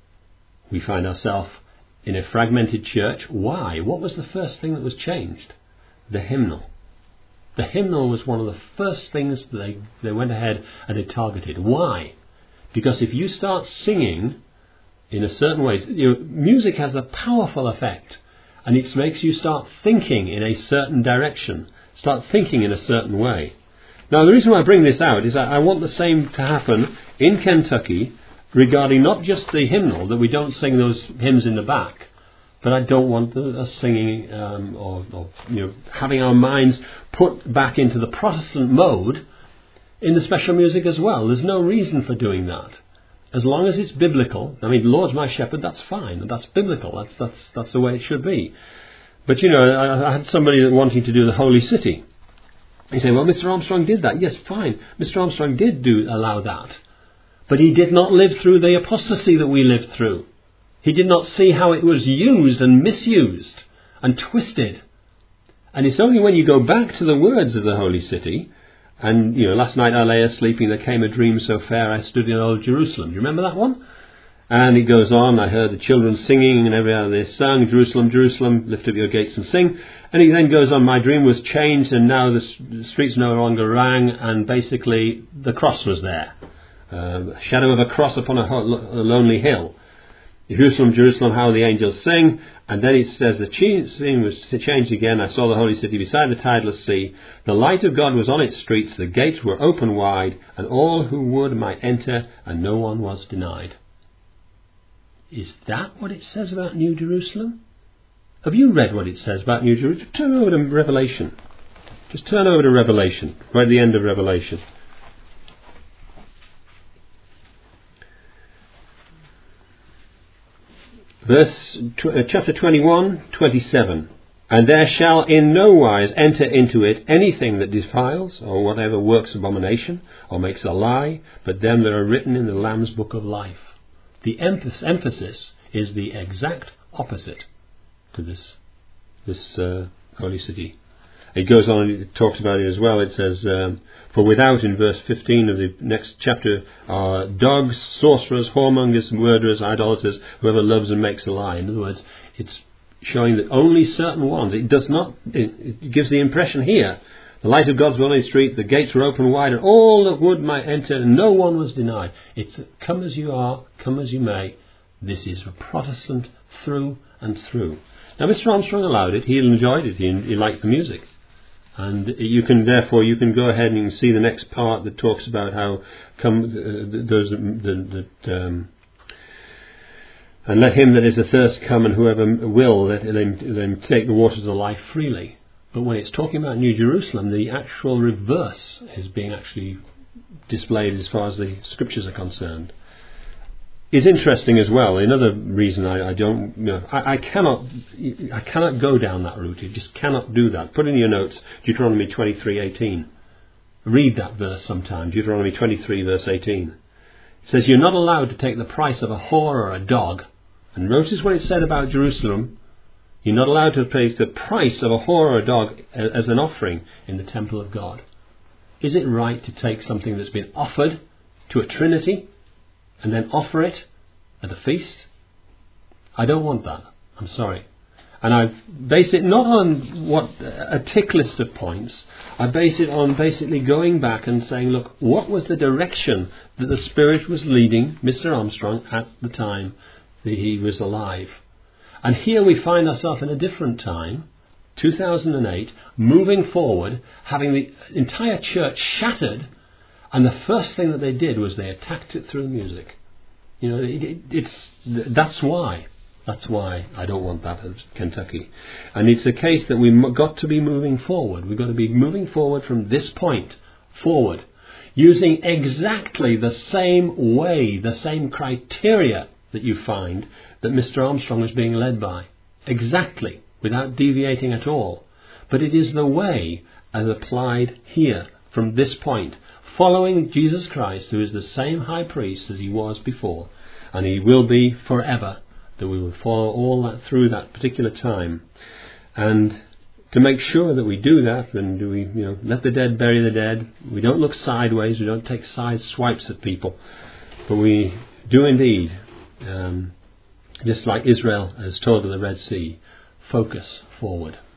We find ourselves in a fragmented church. Why? What was the first thing that was changed? The hymnal. The hymnal was one of the first things that they, they went ahead and they targeted. Why? Because if you start singing in a certain way, you know, music has a powerful effect, and it makes you start thinking in a certain direction, start thinking in a certain way. Now, the reason why I bring this out is I want the same to happen in Kentucky regarding not just the hymnal, that we don't sing those hymns in the back, but I don't want us singing um, or, or you know having our minds put back into the Protestant mode in the special music as well. There's no reason for doing that. As long as it's biblical, I mean, the Lord's my shepherd, that's fine. That's biblical. That's that's that's the way it should be. But, you know, I, I had somebody wanting to do the Holy City. He said, well, Mister Armstrong did that. Yes, fine. Mister Armstrong did do allow that. But he did not live through the apostasy that we lived through. He did not see how it was used and misused and twisted. And it's only when you go back to the words of the Holy City, and, you know, last night I lay asleep, there came a dream so fair I stood in old Jerusalem. Do you remember that one? And it goes on, I heard the children singing, and every hour they sung, Jerusalem, Jerusalem, lift up your gates and sing. And it then goes on, my dream was changed, and now the streets no longer rang, and basically the cross was there. Uh, a shadow of a cross upon a, ho- a lonely hill. Jerusalem, Jerusalem, how the angels sing. And then it says the scene was changed again. I saw the holy city beside the tideless sea. The light of God was on its streets. The gates were open wide, and all who would might enter, and no one was denied. Is that what it says about New Jerusalem? Have you read what it says about New Jerusalem? Turn over to Revelation. Just turn over to Revelation, right at the end of Revelation. Verse tw- uh, chapter twenty-one, twenty-seven. And there shall in no wise enter into it anything that defiles, or whatever works abomination, or makes a lie, but them that are written in the Lamb's book of life. The emphasis is the exact opposite to this this uh, holy city. It goes on, it talks about it as well. It says, um, for without, in verse fifteen of the next chapter, are dogs, sorcerers, whoremongers, murderers, idolaters, whoever loves and makes a lie. In other words, it's showing that only certain ones. It does not, it, it gives the impression here, the light of God's on his street, the gates were open wide, and all that would might enter, and no one was denied. It's come as you are, come as you may. This is a Protestant through and through. Now, Mister Armstrong allowed it. He enjoyed it. He, he liked the music. And you can, therefore, you can go ahead and you can see the next part that talks about how come uh, those that um, and let him that is athirst come, and whoever will, let him, let him take the waters of life freely. But when it's talking about New Jerusalem, the actual reverse is being actually displayed as far as the scriptures are concerned. It's interesting as well. Another reason I, I don't, you know, I, I cannot, I cannot go down that route. You just cannot do that. Put in your notes Deuteronomy twenty-three eighteen. Read that verse sometime. Deuteronomy twenty-three verse eighteen. It says you're not allowed to take the price of a whore or a dog. And notice what it said about Jerusalem. You're not allowed to pay the price of a whore or a dog as an offering in the temple of God. Is it right to take something that's been offered to a Trinity and then offer it at the feast? I don't want that. I'm sorry. And I base it not on what a tick list of points. I base it on basically going back and saying, look, what was the direction that the Spirit was leading Mister Armstrong at the time that he was alive? And here we find ourselves in a different time, two thousand eight, moving forward, having the entire church shattered. And the first thing that they did was they attacked it through music. You know, it, it, it's that's why. That's why I don't want that as Kentucky. And it's a case that we've got to be moving forward. We've got to be moving forward from this point forward, using exactly the same way, the same criteria that you find that Mister Armstrong was being led by. Exactly, without deviating at all. But it is the way as applied here from this point, following Jesus Christ, who is the same high priest as he was before, and he will be forever, that we will follow all that through that particular time. And to make sure that we do that, then do we, you know, let the dead bury the dead. We don't look sideways, we don't take side swipes at people, but we do indeed, um, just like Israel has told of the Red Sea, focus forward.